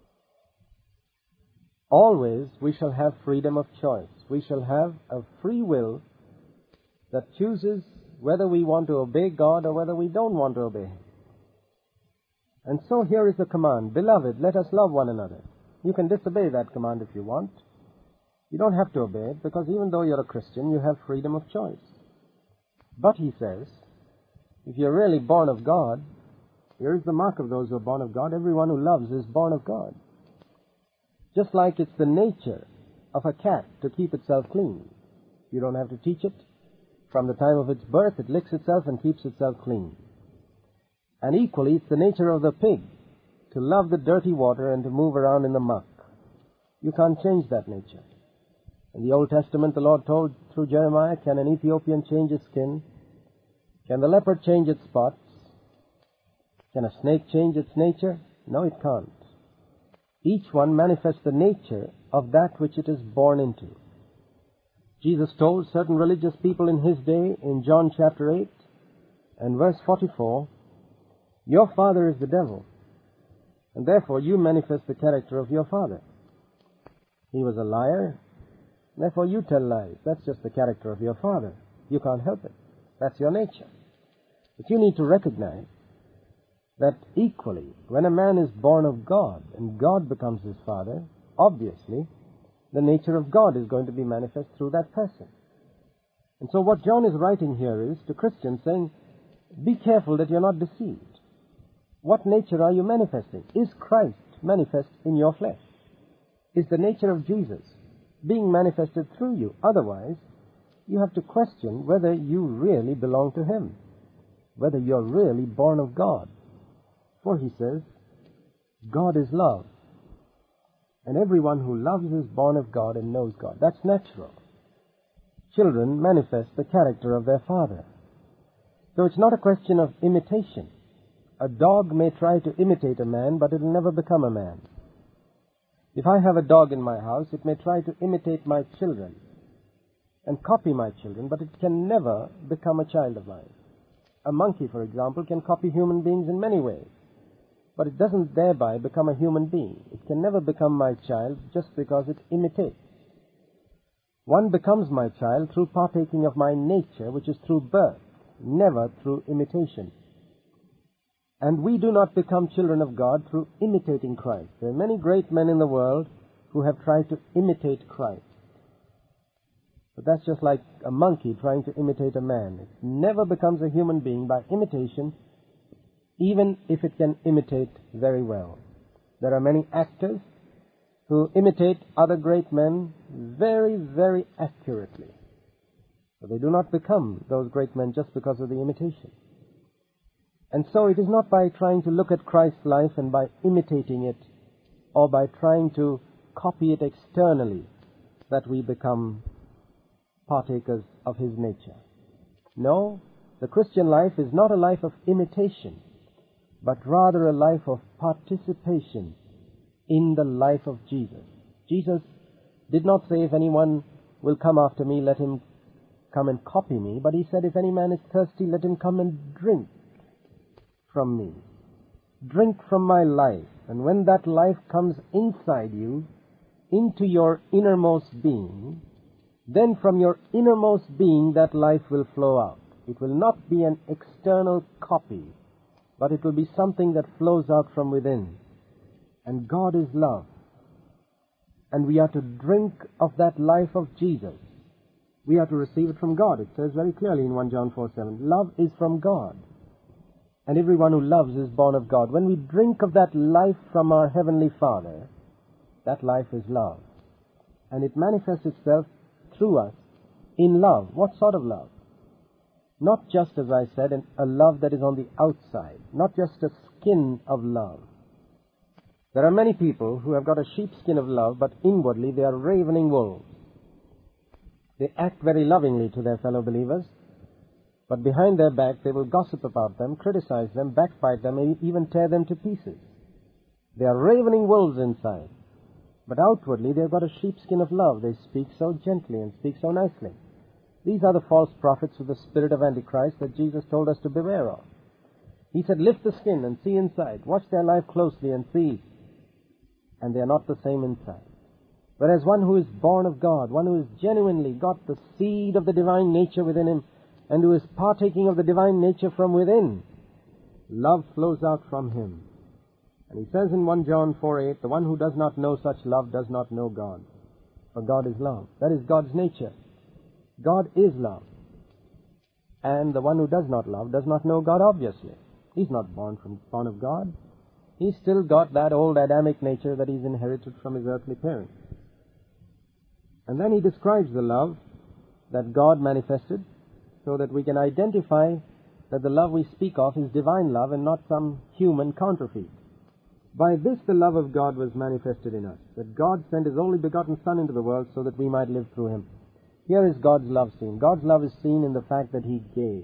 Always we shall have freedom of choice. We shall have a free will that chooses whether we want to obey God or whether we don't want to obey Him. And so here is the command, "Beloved, let us love one another." You can disobey that command if you want. You don't have to obey it, because even though you're a Christian, you have freedom of choice. But He says, if you're really born of God, here is the mark of those who are born of God. Everyone who loves is born of God. Just like it's the nature of a cat to keep itself clean. You don't have to teach it. From the time of its birth, it licks itself and keeps itself clean. And equally, it's the nature of the pig to love the dirty water and to move around in the muck. You can't change that nature. In the Old Testament, the Lord told through Jeremiah, can an Ethiopian change his skin? Can the leopard change its spots? Can a snake change its nature? No, it can't. Each one manifests the nature of that which it is born into. Jesus told certain religious people in His day, in John chapter 8 and verse 44, "Your father is the devil, and therefore you manifest the character of your father. He was a liar, therefore you tell lies. That's just the character of your father. You can't help it. That's your nature." But you need to recognize that equally, when a man is born of God and God becomes his father, obviously, the nature of God is going to be manifest through that person. And so what John is writing here is to Christians saying, be careful that you're not deceived. What nature are you manifesting? Is Christ manifest in your flesh? Is the nature of Jesus being manifested through you? Otherwise, you have to question whether you really belong to Him, whether you're really born of God. For He says, God is love. And everyone who loves is born of God and knows God. That's natural. Children manifest the character of their father. So it's not a question of imitation. A dog may try to imitate a man, but it will never become a man. If I have a dog in my house, it may try to imitate my children and copy my children, but it can never become a child of mine. A monkey, for example, can copy human beings in many ways, but it doesn't thereby become a human being. It can never become my child just because it imitates. One becomes my child through partaking of my nature, which is through birth, never through imitation. And we do not become children of God through imitating Christ. There are many great men in the world who have tried to imitate Christ. But that's just like a monkey trying to imitate a man. It never becomes a human being by imitation, even if it can imitate very well. There are many actors who imitate other great men very, very accurately. But they do not become those great men just because of the imitation. And so it is not by trying to look at Christ's life and by imitating it or by trying to copy it externally that we become partakers of his nature. No, the Christian life is not a life of imitation, but rather a life of participation in the life of Jesus. Jesus did not say, if anyone will come after me, let him come and copy me, but he said, if any man is thirsty, let him come and drink from me. Drink from my life. And when that life comes inside you, into your innermost being, then from your innermost being that life will flow out. It will not be an external copy, but it will be something that flows out from within. And God is love. And we are to drink of that life of Jesus. We are to receive it from God. It says very clearly in 1 John 4:7, love is from God. And everyone who loves is born of God. When we drink of that life from our Heavenly Father, that life is love. And it manifests itself through us in love. What sort of love? Not just, as I said, a love that is on the outside. Not just a skin of love. There are many people who have got a sheepskin of love, but inwardly they are ravening wolves. They act very lovingly to their fellow believers, but behind their back they will gossip about them, criticize them, backbite them, and even tear them to pieces. They are ravening wolves inside, but outwardly they've got a sheepskin of love. They speak so gently and speak so nicely. These are the false prophets with the spirit of Antichrist that Jesus told us to beware of. He said, lift the skin and see inside. Watch their life closely and see. And they are not the same inside. Whereas one who is born of God, one who has genuinely got the seed of the divine nature within him, and who is partaking of the divine nature from within, love flows out from him. And he says in 1 John 4:8, the one who does not know such love does not know God. For God is love. That is God's nature. God is love. And the one who does not love does not know God, obviously. He's not born of God. He's still got that old Adamic nature that he's inherited from his earthly parents. And then he describes the love that God manifested so that we can identify that the love we speak of is divine love and not some human counterfeit. By this the love of God was manifested in us, that God sent his only begotten Son into the world so that we might live through him. Here is God's love seen. God's love is seen in the fact that he gave.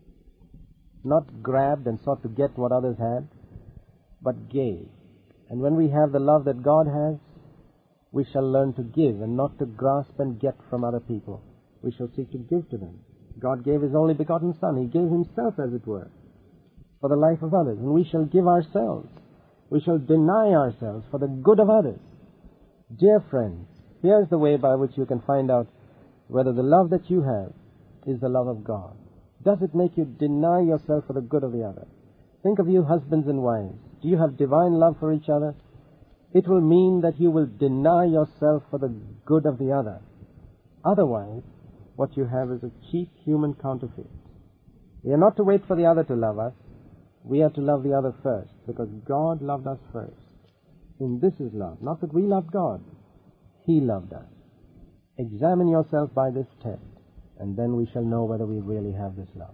Not grabbed and sought to get what others had, but gave. And when we have the love that God has, we shall learn to give and not to grasp and get from other people. We shall seek to give to them. God gave his only begotten Son. He gave himself, as it were, for the life of others. And we shall give ourselves. We shall deny ourselves for the good of others. Dear friends, here's the way by which you can find out whether the love that you have is the love of God. Does it make you deny yourself for the good of the other? Think of you husbands and wives. Do you have divine love for each other? It will mean that you will deny yourself for the good of the other. Otherwise, what you have is a cheap human counterfeit. We are not to wait for the other to love us. We are to love the other first, because God loved us first. And this is love. Not that we loved God. He loved us. Examine yourself by this test, and then we shall know whether we really have this love.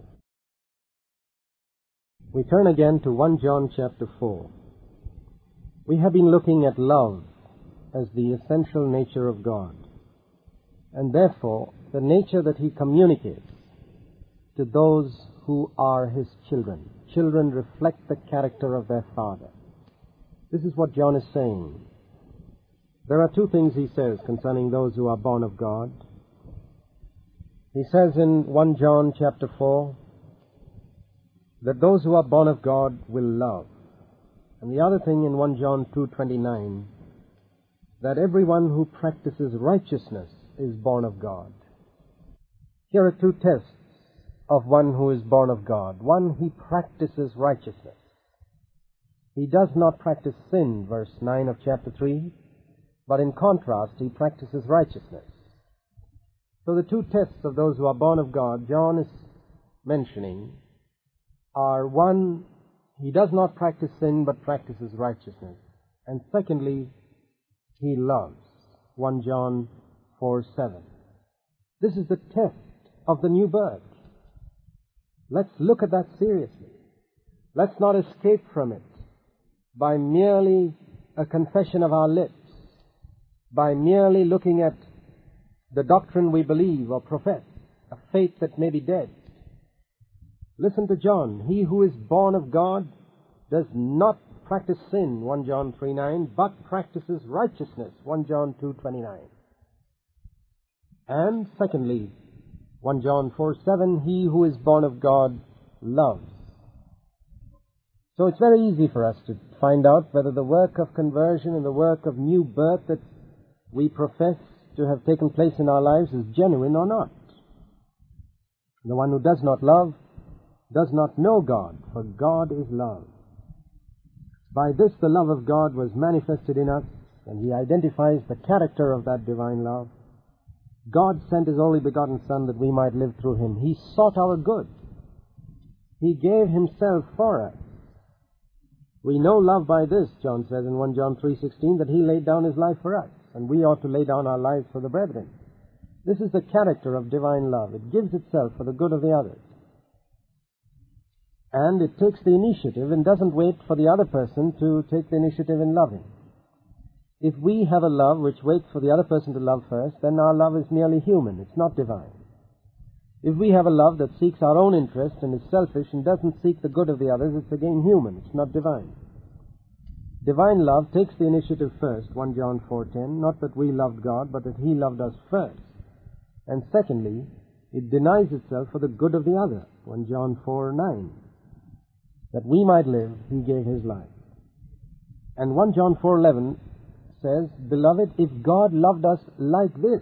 We turn again to 1 John chapter 4. We have been looking at love as the essential nature of God, and therefore the nature that he communicates to those who are his children. Children reflect the character of their father. This is what John is saying. There are two things he says concerning those who are born of God. He says in 1 John chapter 4 that those who are born of God will love. And the other thing in 1 John 2:29, that everyone who practices righteousness is born of God. Here are two tests of one who is born of God. One, he practices righteousness. He does not practice sin, verse 9 of chapter 3, but in contrast, he practices righteousness. So the two tests of those who are born of God, John is mentioning, are one, he does not practice sin, but practices righteousness. And secondly, he loves. 1 John 4:7. This is the test of the new birth. Let's look at that seriously. Let's not escape from it by merely a confession of our lips, by merely looking at the doctrine we believe or profess, a faith that may be dead. Listen to John. He who is born of God does not practice sin, 1 John 3:9, but practices righteousness, 1 John 2:29. And secondly, 1 John 4:7, he who is born of God loves. So it's very easy for us to find out whether the work of conversion and the work of new birth that we profess to have taken place in our lives is genuine or not. The one who does not love does not know God, for God is love. By this the love of God was manifested in us, and he identifies the character of that divine love. God sent his only begotten Son that we might live through him. He sought our good. He gave himself for us. We know love by this, John says in 1 John 3:16, that he laid down his life for us, and we ought to lay down our lives for the brethren. This is the character of divine love. It gives itself for the good of the others. And it takes the initiative and doesn't wait for the other person to take the initiative in loving. If we have a love which waits for the other person to love first, then our love is merely human. It's not divine. If we have a love that seeks our own interest and is selfish and doesn't seek the good of the others, it's again human. It's not divine. Divine love takes the initiative first, 1 John 4:10, not that we loved God, but that he loved us first. And secondly, it denies itself for the good of the other, 1 John 4:9. That we might live, he gave his life. And 1 John 4:11 says, Beloved, if God loved us like this,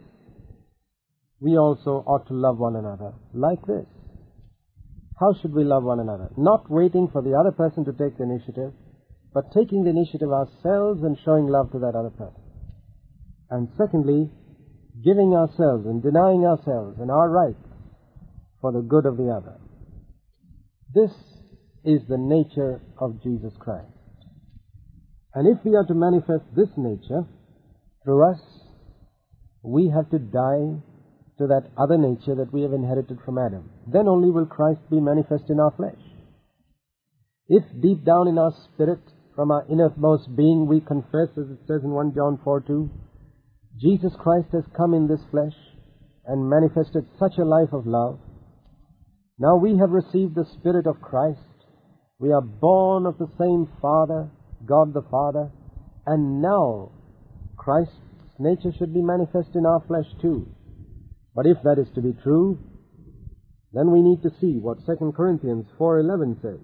we also ought to love one another like this. How should we love one another? Not waiting for the other person to take the initiative, but taking the initiative ourselves and showing love to that other person. And secondly, giving ourselves and denying ourselves and our rights for the good of the other. This is the nature of Jesus Christ. And if we are to manifest this nature through us, we have to die to that other nature that we have inherited from Adam. Then only will Christ be manifest in our flesh. If deep down in our spirit, from our innermost being, we confess, as it says in 1 John 4:2, Jesus Christ has come in this flesh and manifested such a life of love. Now we have received the Spirit of Christ. We are born of the same Father, God the Father, and now Christ's nature should be manifest in our flesh too. But if that is to be true, then we need to see what 2 Corinthians 4:11 says.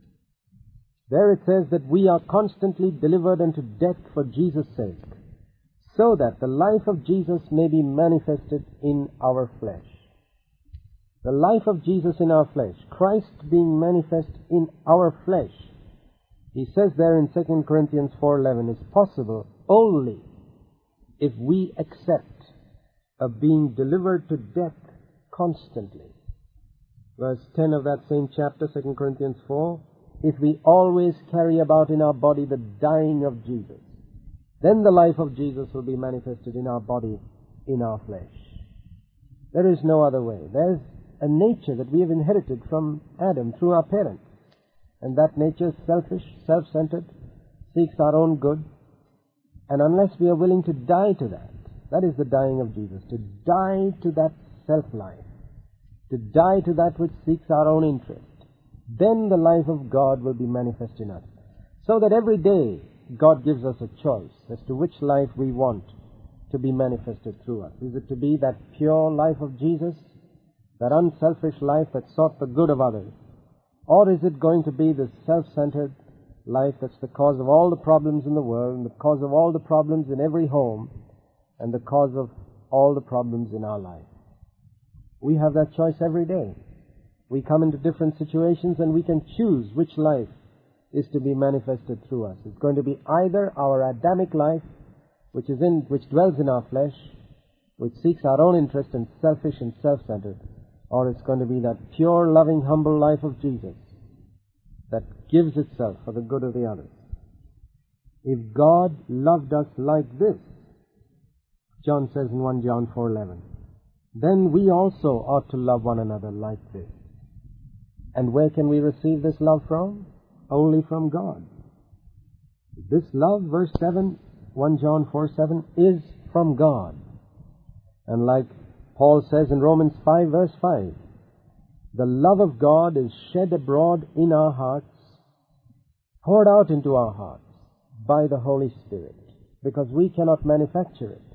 There it says that we are constantly delivered unto death for Jesus' sake, so that the life of Jesus may be manifested in our flesh. The life of Jesus in our flesh, Christ being manifest in our flesh, he says there in 2 Corinthians 4:11, is possible only if we accept a being delivered to death constantly. Verse 10 of that same chapter, 2 Corinthians 4, if we always carry about in our body the dying of Jesus, then the life of Jesus will be manifested in our body, in our flesh. There is no other way. There's a nature that we have inherited from Adam through our parents. And that nature is selfish, self-centered, seeks our own good. And unless we are willing to die to that, that is the dying of Jesus, to die to that self-life, to die to that which seeks our own interest, then the life of God will be manifest in us. So that every day God gives us a choice as to which life we want to be manifested through us. Is it to be that pure life of Jesus, that unselfish life that sought the good of others? Or is it going to be this self-centered life that's the cause of all the problems in the world, and the cause of all the problems in every home, and the cause of all the problems in our life? We have that choice every day. We come into different situations and we can choose which life is to be manifested through us. It's going to be either our Adamic life, which dwells in our flesh, which seeks our own interest and selfish and self-centered, or it's going to be that pure, loving, humble life of Jesus that gives itself for the good of the others. If God loved us like this, John says in 1 John 4:11, then we also ought to love one another like this. And where can we receive this love from? Only from God. This love, verse 7, 1 John 4:7, is from God. And like Paul says in Romans 5, verse 5, the love of God is shed abroad in our hearts, poured out into our hearts by the Holy Spirit, because we cannot manufacture it.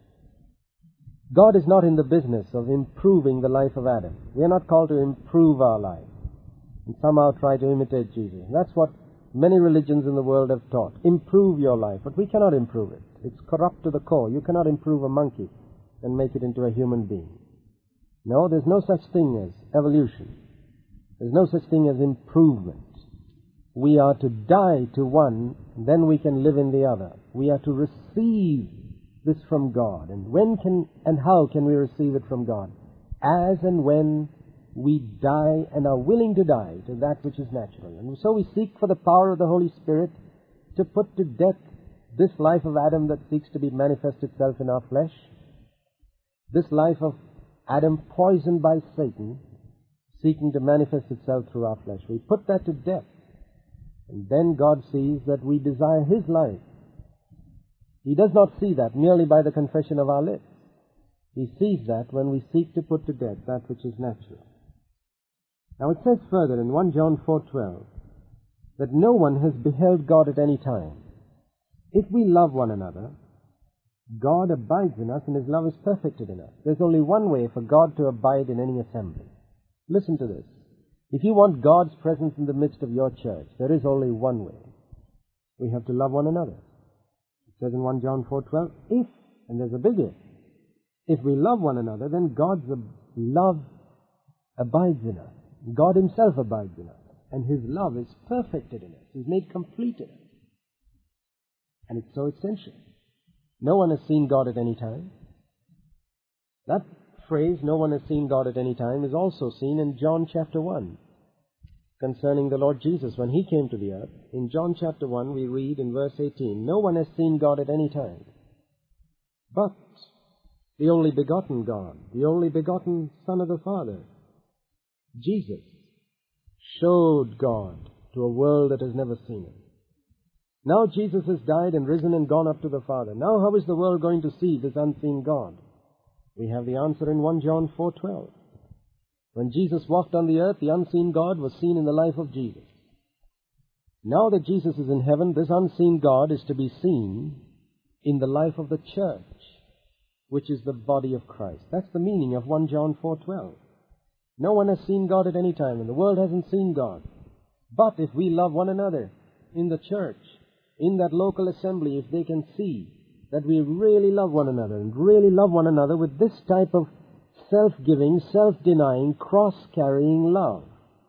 God is not in the business of improving the life of Adam. We are not called to improve our life and somehow try to imitate Jesus. That's what many religions in the world have taught. Improve your life. But we cannot improve it. It's corrupt to the core. You cannot improve a monkey and make it into a human being. No, there's no such thing as evolution. There's no such thing as improvement. We are to die to one, and then we can live in the other. We are to receive this from God. And when can and how can we receive it from God? As and when we die and are willing to die to that which is natural. And so we seek for the power of the Holy Spirit to put to death this life of Adam that seeks to be manifest itself in our flesh. This life of Adam poisoned by Satan, seeking to manifest itself through our flesh. We put that to death. And then God sees that we desire His life. He does not see that merely by the confession of our lips. He sees that when we seek to put to death that which is natural. Now it says further in 1 John 4:12 that no one has beheld God at any time. If we love one another, God abides in us and His love is perfected in us. There's only one way for God to abide in any assembly. Listen to this. If you want God's presence in the midst of your church, there is only one way. We have to love one another. It says in 1 John 4:12, if, and there's a big if we love one another, then God's love abides in us. God Himself abides in us. And His love is perfected in us. He's made complete in us. And it's so essential. No one has seen God at any time. That phrase, no one has seen God at any time, is also seen in John chapter 1 concerning the Lord Jesus when He came to the earth. In John chapter 1 we read in verse 18, no one has seen God at any time, but the only begotten God, the only begotten Son of the Father, Jesus, showed God to a world that has never seen Him. Now Jesus has died and risen and gone up to the Father. Now how is the world going to see this unseen God? We have the answer in 1 John 4:12. When Jesus walked on the earth, the unseen God was seen in the life of Jesus. Now that Jesus is in heaven, this unseen God is to be seen in the life of the church, which is the body of Christ. That's the meaning of 1 John 4:12. No one has seen God at any time, and the world hasn't seen God. But if we love one another in the church, in that local assembly, if they can see that we really love one another, and really love one another with this type of self-giving, self-denying, cross-carrying love,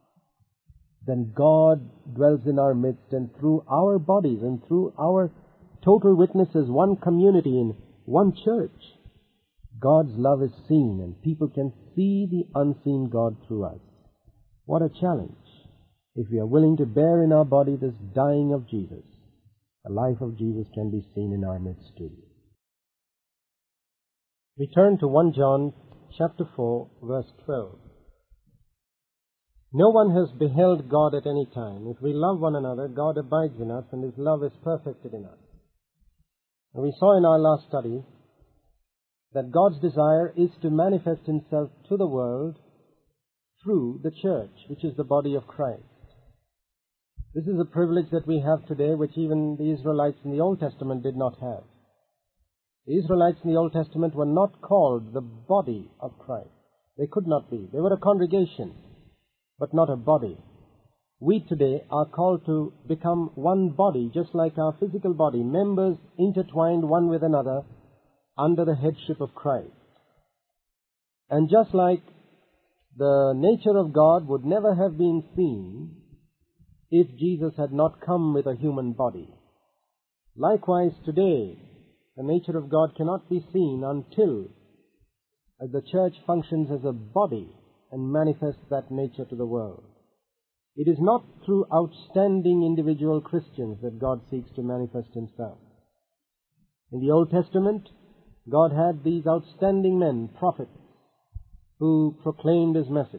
then God dwells in our midst, and through our bodies and through our total witnesses, one community in one church, God's love is seen, and people can see the unseen God through us. What a challenge if we are willing to bear in our body this dying of Jesus. The life of Jesus can be seen in our midst too. We turn to 1 John chapter 4, verse 12. No one has beheld God at any time. If we love one another, God abides in us, and His love is perfected in us. And we saw in our last study that God's desire is to manifest Himself to the world through the church, which is the body of Christ. This is a privilege that we have today, which even the Israelites in the Old Testament did not have. The Israelites in the Old Testament were not called the body of Christ. They could not be. They were a congregation, but not a body. We today are called to become one body, just like our physical body, members intertwined one with another under the headship of Christ. And just like the nature of God would never have been seen if Jesus had not come with a human body. Likewise today, the nature of God cannot be seen until the church functions as a body and manifests that nature to the world. It is not through outstanding individual Christians that God seeks to manifest himself. In the Old Testament, God had these outstanding men, prophets, who proclaimed his message.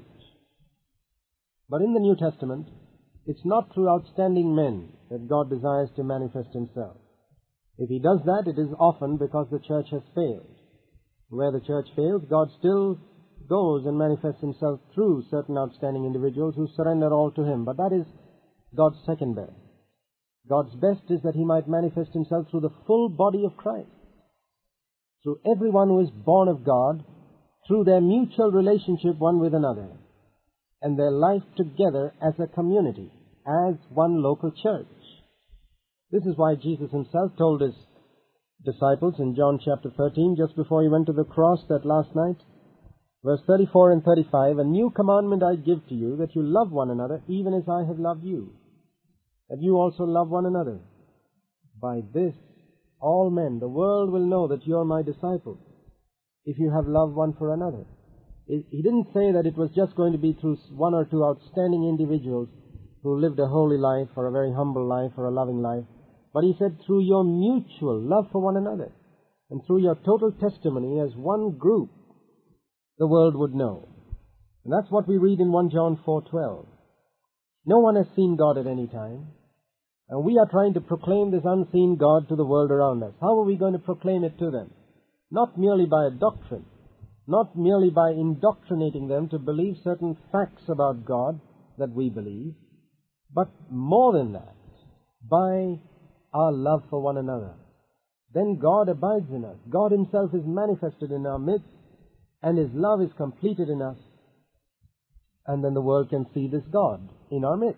But in the New Testament, it's not through outstanding men that God desires to manifest himself. If he does that, it is often because the church has failed. Where the church fails, God still goes and manifests himself through certain outstanding individuals who surrender all to him. But that is God's second best. God's best is that he might manifest himself through the full body of Christ, through everyone who is born of God, through their mutual relationship one with another, and their life together as a community, as one local church. This is why Jesus himself told his disciples in John chapter 13, just before he went to the cross that last night, verse 34 and 35, "A new commandment I give to you, that you love one another, even as I have loved you, that you also love one another. By this, all men, the world will know that you are my disciples, if you have love one for another." He didn't say that it was just going to be through one or two outstanding individuals who lived a holy life or a very humble life or a loving life, but he said through your mutual love for one another and through your total testimony as one group, the world would know. And that's what we read in 1 John 4:12. No one has seen God at any time, and we are trying to proclaim this unseen God to the world around us. How are we going to proclaim it to them? Not merely by a doctrine, not merely by indoctrinating them to believe certain facts about God that we believe, but more than that, by our love for one another. Then God abides in us. God himself is manifested in our midst, and his love is completed in us. And then the world can see this God in our midst.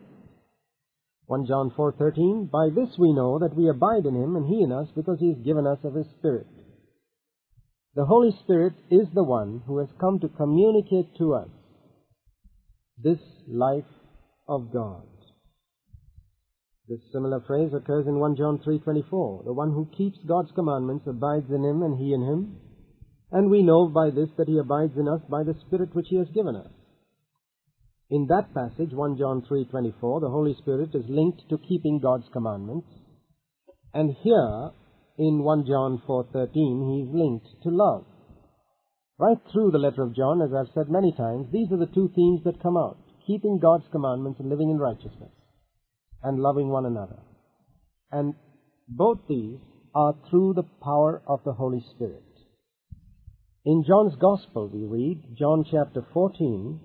1 John 4:13, "By this we know that we abide in him and he in us, because he has given us of his Spirit." The Holy Spirit is the one who has come to communicate to us this life of God. This similar phrase occurs in 1 John 3:24. "The one who keeps God's commandments abides in him and he in him. And we know by this that he abides in us by the Spirit which he has given us." In that passage, 1 John 3:24, the Holy Spirit is linked to keeping God's commandments. And here, in 1 John 4:13, he is linked to love. Right through the letter of John, as I've said many times, these are the two themes that come out: keeping God's commandments and living in righteousness, and loving one another. And both these are through the power of the Holy Spirit. In John's Gospel, we read, John chapter 14,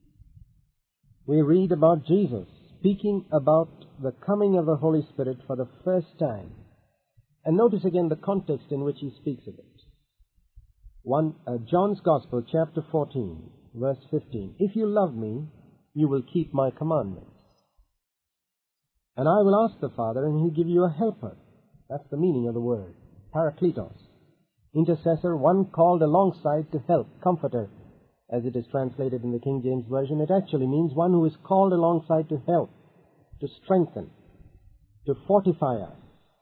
we read about Jesus speaking about the coming of the Holy Spirit for the first time. And notice again the context in which he speaks of it. John's Gospel, chapter 14, verse 15. "If you love me, you will keep my commandments. And I will ask the Father, and he'll give you a helper." That's the meaning of the word, parakletos. Intercessor, one called alongside to help, comforter, as it is translated in the King James Version. It actually means one who is called alongside to help, to strengthen, to fortify us.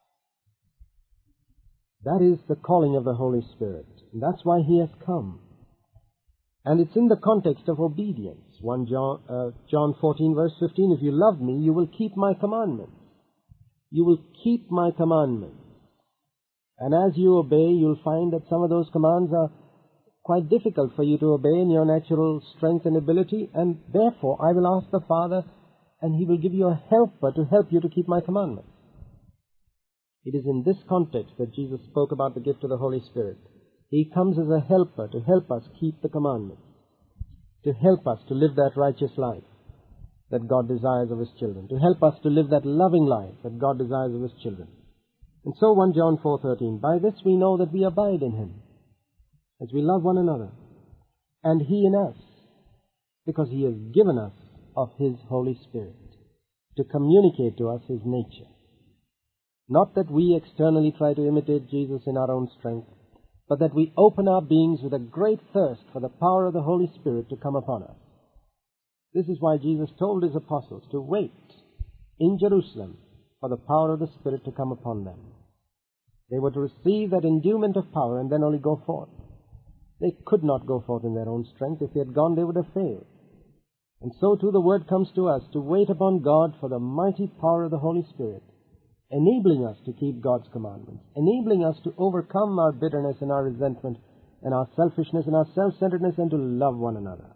That is the calling of the Holy Spirit. And that's why he has come. And it's in the context of obedience. 1 John 14, verse 15, "If you love me, you will keep my commandments." You will keep my commandments. And as you obey, you'll find that some of those commands are quite difficult for you to obey in your natural strength and ability, and therefore I will ask the Father, and he will give you a helper to help you to keep my commandments. It is in this context that Jesus spoke about the gift of the Holy Spirit. He comes as a helper to help us keep the commandments, to help us to live that righteous life that God desires of his children, to help us to live that loving life that God desires of his children. And so 1 John 4:13, "By this we know that we abide in him, as we love one another, and he in us, because he has given us of his Holy Spirit to communicate to us his nature." Not that we externally try to imitate Jesus in our own strength, but that we open our beings with a great thirst for the power of the Holy Spirit to come upon us. This is why Jesus told his apostles to wait in Jerusalem for the power of the Spirit to come upon them. They were to receive that endowment of power and then only go forth. They could not go forth in their own strength. If they had gone, they would have failed. And so too the word comes to us to wait upon God for the mighty power of the Holy Spirit, enabling us to keep God's commandments, enabling us to overcome our bitterness and our resentment and our selfishness and our self-centeredness and to love one another.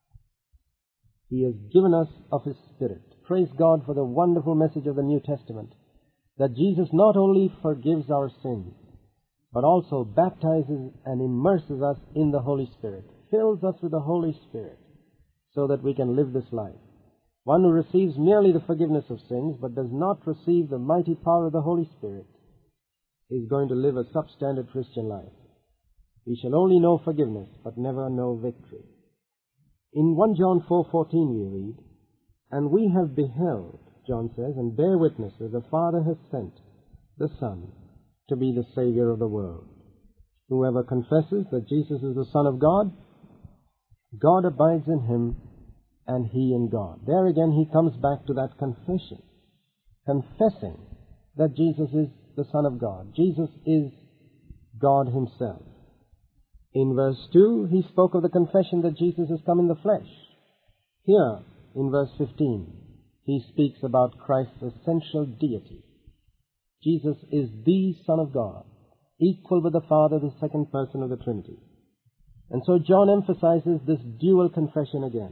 He has given us of His Spirit. Praise God for the wonderful message of the New Testament, that Jesus not only forgives our sins, but also baptizes and immerses us in the Holy Spirit, fills us with the Holy Spirit, so that we can live this life. One who receives merely the forgiveness of sins, but does not receive the mighty power of the Holy Spirit, is going to live a substandard Christian life. We shall only know forgiveness, but never know victory. In 1 John 4:14 we read, "And we have beheld," John says, "and bear witness that the Father has sent the Son to be the Savior of the world. Whoever confesses that Jesus is the Son of God, God abides in him, and he in God." There again he comes back to that confession, confessing that Jesus is the Son of God. Jesus is God Himself. In verse 2, he spoke of the confession that Jesus has come in the flesh. Here, in verse 15, he speaks about Christ's essential deity. Jesus is the Son of God, equal with the Father, the second person of the Trinity. And so John emphasizes this dual confession again.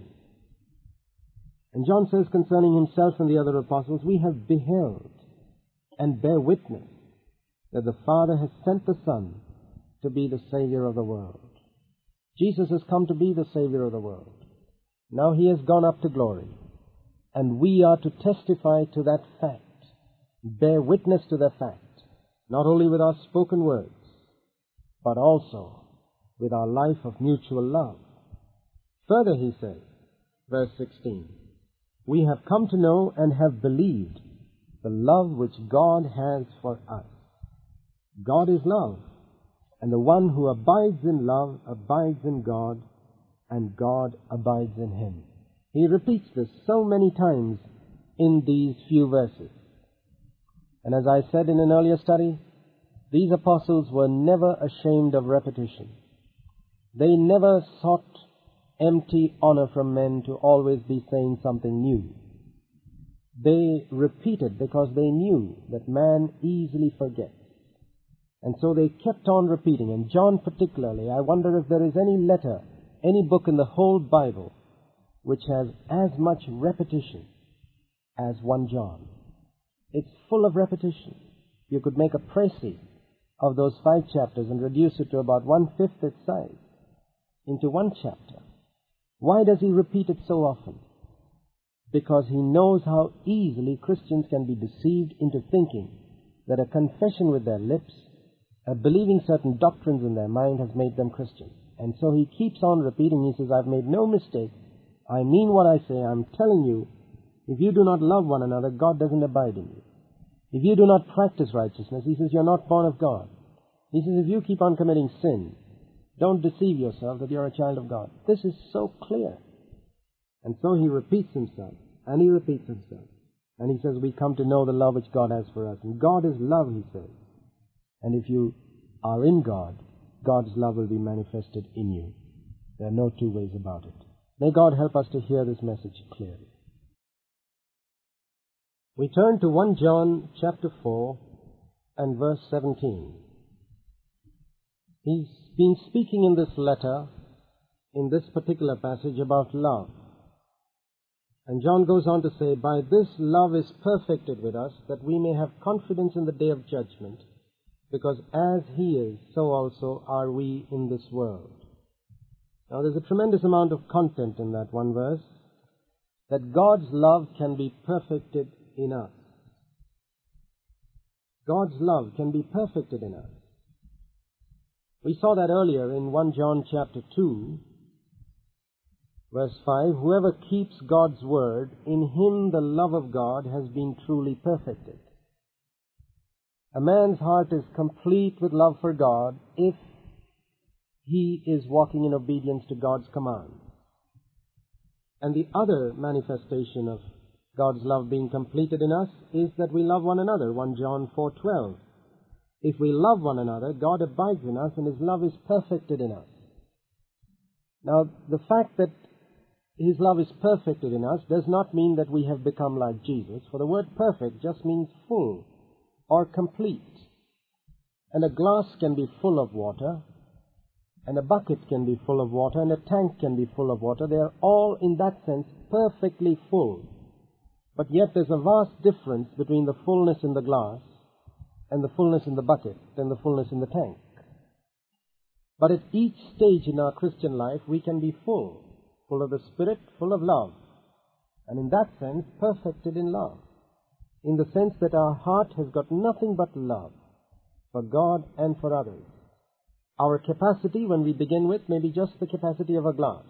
And John says concerning himself and the other apostles, "We have beheld and bear witness that the Father has sent the Son to be the Savior of the world." Jesus has come to be the Savior of the world. Now He has gone up to glory, and we are to testify to that fact, bear witness to that fact, not only with our spoken words, but also with our life of mutual love. Further he says, verse 16, "We have come to know and have believed the love which God has for us." God is love, and the one who abides in love abides in God, and God abides in him. He repeats this so many times in these few verses. And as I said in an earlier study, these apostles were never ashamed of repetition. They never sought empty honor from men to always be saying something new. They repeated because they knew that man easily forgets. And so they kept on repeating. And John particularly, I wonder if there is any letter, any book in the whole Bible which has as much repetition as 1 John. It's full of repetition. You could make a précis of those 5 chapters and reduce it to about 1/5 its size into one chapter. Why does he repeat it so often? Because he knows how easily Christians can be deceived into thinking that a confession with their lips, believing certain doctrines in their mind, has made them Christians. And so he keeps on repeating. He says, "I've made no mistake. I mean what I say. I'm telling you, if you do not love one another, God doesn't abide in you. If you do not practice righteousness," he says, "you're not born of God." He says, if you keep on committing sin, don't deceive yourself that you're a child of God. This is so clear. And so he repeats himself, and he repeats himself. And he says, we come to know the love which God has for us. And God is love, he says. And if you are in God, God's love will be manifested in you. There are no two ways about it. May God help us to hear this message clearly. We turn to 1 John chapter 4 and verse 17. He's been speaking in this letter, in this particular passage, about love. And John goes on to say, "By this love is perfected with us, that we may have confidence in the day of judgment, because as He is, so also are we in this world." Now there's a tremendous amount of content in that one verse, that God's love can be perfected in us. God's love can be perfected in us. We saw that earlier in 1 John chapter 2, verse 5, "Whoever keeps God's word, in him the love of God has been truly perfected." A man's heart is complete with love for God if he is walking in obedience to God's commands. And the other manifestation of God's love being completed in us is that we love one another, 1 John 4:12. If we love one another, God abides in us and His love is perfected in us. Now, the fact that His love is perfected in us does not mean that we have become like Jesus, for the word perfect just means full or complete. And a glass can be full of water, and a bucket can be full of water, and a tank can be full of water. They are all, in that sense, perfectly full. But yet there's a vast difference between the fullness in the glass and the fullness in the bucket and the fullness in the tank. But at each stage in our Christian life, we can be full of the Spirit, full of love, and in that sense, perfected in love, in the sense that our heart has got nothing but love for God and for others. Our capacity, when we begin with, may be just the capacity of a glass,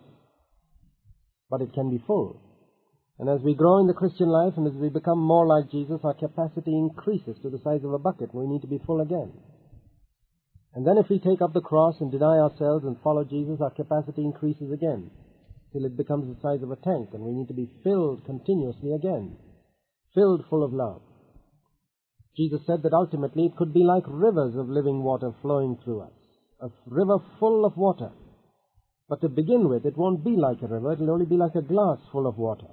but it can be full. And as we grow in the Christian life and as we become more like Jesus, our capacity increases to the size of a bucket. We need to be full again. And then if we take up the cross and deny ourselves and follow Jesus, our capacity increases again till it becomes the size of a tank, and we need to be filled continuously again, filled full of love. Jesus said that ultimately it could be like rivers of living water flowing through us, a river full of water. But to begin with, it won't be like a river, it will only be like a glass full of water.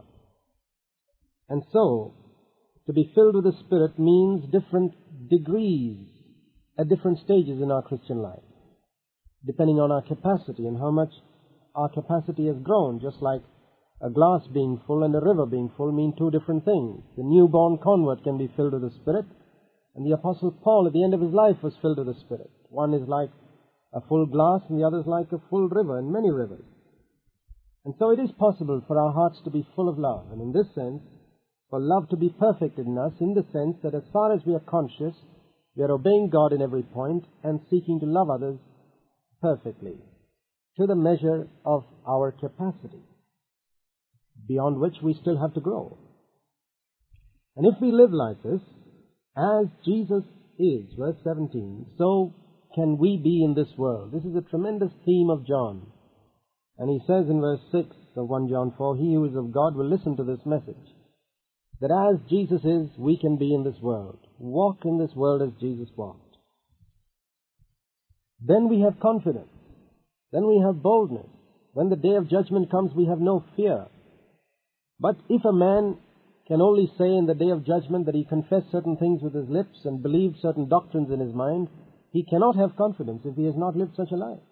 And so, to be filled with the Spirit means different degrees at different stages in our Christian life, depending on our capacity and how much our capacity has grown. Just like a glass being full and a river being full mean two different things. The newborn convert can be filled with the Spirit, and the Apostle Paul at the end of his life was filled with the Spirit. One is like a full glass and the other is like a full river, and many rivers. And so it is possible for our hearts to be full of love, and in this sense, for love to be perfected in us, in the sense that as far as we are conscious, we are obeying God in every point and seeking to love others perfectly, to the measure of our capacity, beyond which we still have to grow. And if we live like this, as Jesus is, verse 17, so can we be in this world. This is a tremendous theme of John. And he says in verse 6 of 1 John 4, he who is of God will listen to this message, that as Jesus is, we can be in this world. Walk in this world as Jesus walked. Then we have confidence. Then we have boldness. When the day of judgment comes, we have no fear. But if a man can only say in the day of judgment that he confessed certain things with his lips and believed certain doctrines in his mind, he cannot have confidence if he has not lived such a life.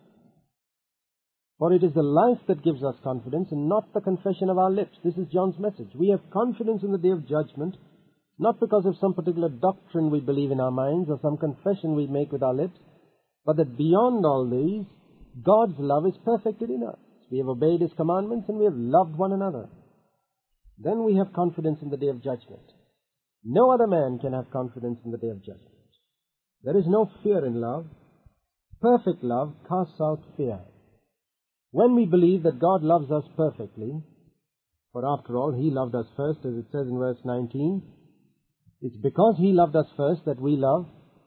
For it is the life that gives us confidence and not the confession of our lips. This is John's message. We have confidence in the day of judgment, not because of some particular doctrine we believe in our minds or some confession we make with our lips, but that beyond all these, God's love is perfected in us. We have obeyed His commandments and we have loved one another. Then we have confidence in the day of judgment. No other man can have confidence in the day of judgment. There is no fear in love. Perfect love casts out fear. When we believe that God loves us perfectly, for after all, He loved us first, as it says in verse 19, it's because He loved us first that we love.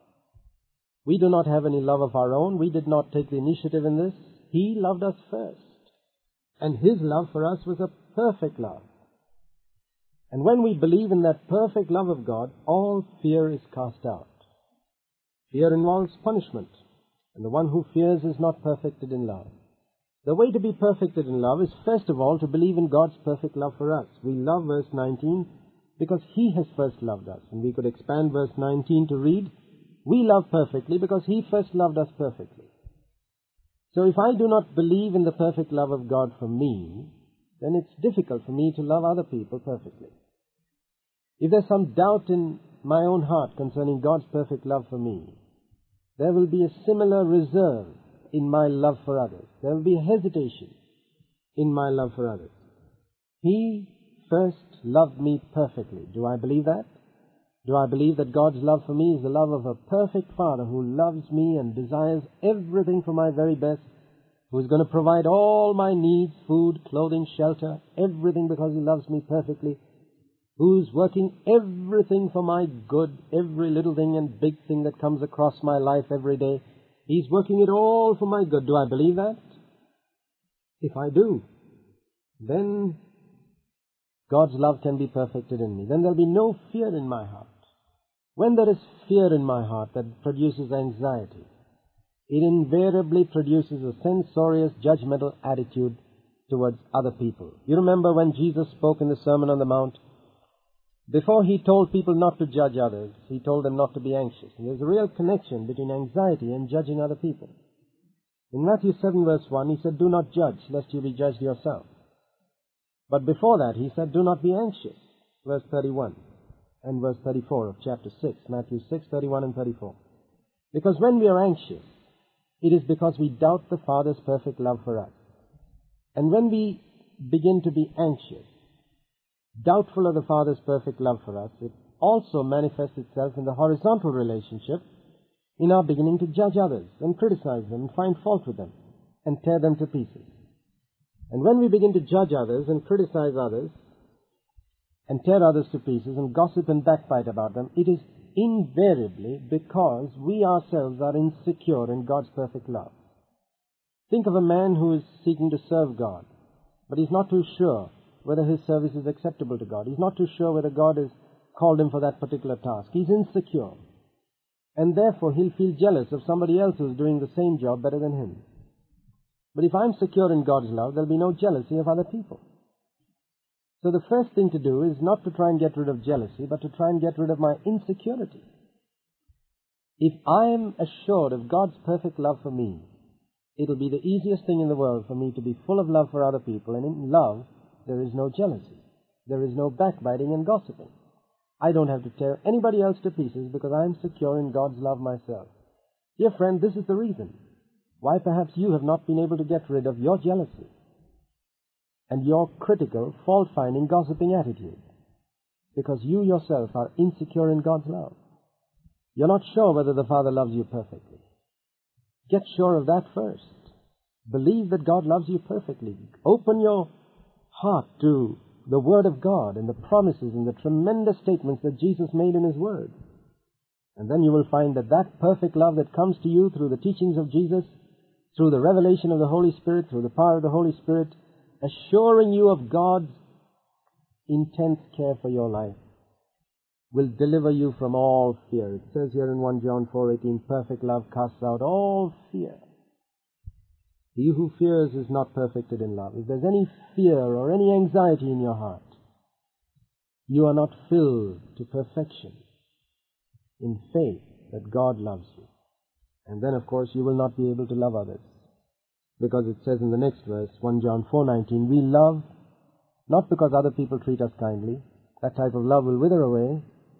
We do not have any love of our own. We did not take the initiative in this. He loved us first. And His love for us was a perfect love. And when we believe in that perfect love of God, all fear is cast out. Fear involves punishment, and the one who fears is not perfected in love. The way to be perfected in love is first of all to believe in God's perfect love for us. We love verse 19 because He has first loved us. And we could expand verse 19 to read, we love perfectly because He first loved us perfectly. So if I do not believe in the perfect love of God for me, then it's difficult for me to love other people perfectly. If there's some doubt in my own heart concerning God's perfect love for me, there will be a similar reserve in my love for others. There will be a hesitation in my love for others. He first loved me perfectly. Do I believe that? Do I believe that God's love for me is the love of a perfect Father who loves me and desires everything for my very best, who is going to provide all my needs, food, clothing, shelter, everything because He loves me perfectly, who's working everything for my good, every little thing and big thing that comes across my life every day. He's working it all for my good. Do I believe that? If I do, then God's love can be perfected in me. Then there'll be no fear in my heart. When there is fear in my heart that produces anxiety, it invariably produces a censorious, judgmental attitude towards other people. You remember when Jesus spoke in the Sermon on the Mount? Before he told people not to judge others, he told them not to be anxious. And there's a real connection between anxiety and judging other people. In Matthew 7 verse 1, he said, "Do not judge, lest you be judged yourself." But before that, he said, "Do not be anxious," verse 31 and verse 34 of chapter 6, Matthew 6, 31 and 34. Because when we are anxious, it is because we doubt the Father's perfect love for us. And when we begin to be anxious, doubtful of the Father's perfect love for us, it also manifests itself in the horizontal relationship in our beginning to judge others and criticize them and find fault with them and tear them to pieces. And when we begin to judge others and criticize others and tear others to pieces and gossip and backbite about them, it is invariably because we ourselves are insecure in God's perfect love. Think of a man who is seeking to serve God, but he's not too sure whether his service is acceptable to God. He's not too sure whether God has called him for that particular task. He's insecure. And therefore he'll feel jealous of somebody else who's doing the same job better than him. But if I'm secure in God's love, there'll be no jealousy of other people. So the first thing to do is not to try and get rid of jealousy, but to try and get rid of my insecurity. If I'm assured of God's perfect love for me, it'll be the easiest thing in the world for me to be full of love for other people, and in love, there is no jealousy. There is no backbiting and gossiping. I don't have to tear anybody else to pieces because I am secure in God's love myself. Dear friend, this is the reason why perhaps you have not been able to get rid of your jealousy and your critical, fault-finding, gossiping attitude, because you yourself are insecure in God's love. You're not sure whether the Father loves you perfectly. Get sure of that first. Believe that God loves you perfectly. Open your heart to the Word of God and the promises and the tremendous statements that Jesus made in His Word. And then you will find that that perfect love that comes to you through the teachings of Jesus, through the revelation of the Holy Spirit, through the power of the Holy Spirit, assuring you of God's intense care for your life, will deliver you from all fear. It says here in 1 John 4:18, perfect love casts out all fear. He who fears is not perfected in love. If there's any fear or any anxiety in your heart, you are not filled to perfection in faith that God loves you. And then, of course, you will not be able to love others. Because it says in the next verse, 1 John 4:19, we love not because other people treat us kindly. That type of love will wither away.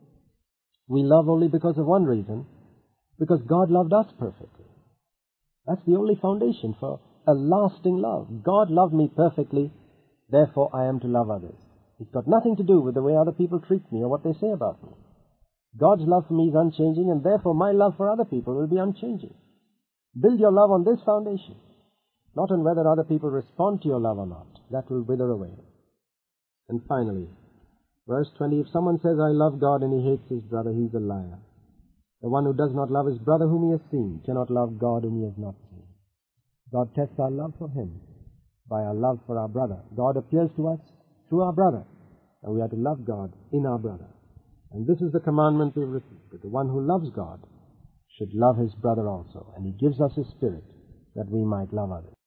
We love only because of one reason, because God loved us perfectly. That's the only foundation for a lasting love. God loved me perfectly, therefore I am to love others. It's got nothing to do with the way other people treat me or what they say about me. God's love for me is unchanging, and therefore my love for other people will be unchanging. Build your love on this foundation, not on whether other people respond to your love or not. That will wither away. And finally, verse 20, if someone says, I love God, and he hates his brother, he's a liar. The one who does not love his brother whom he has seen cannot love God whom he has not seen. God tests our love for Him by our love for our brother. God appeals to us through our brother, and we are to love God in our brother. And this is the commandment we've written, that the one who loves God should love his brother also. And He gives us His Spirit that we might love others.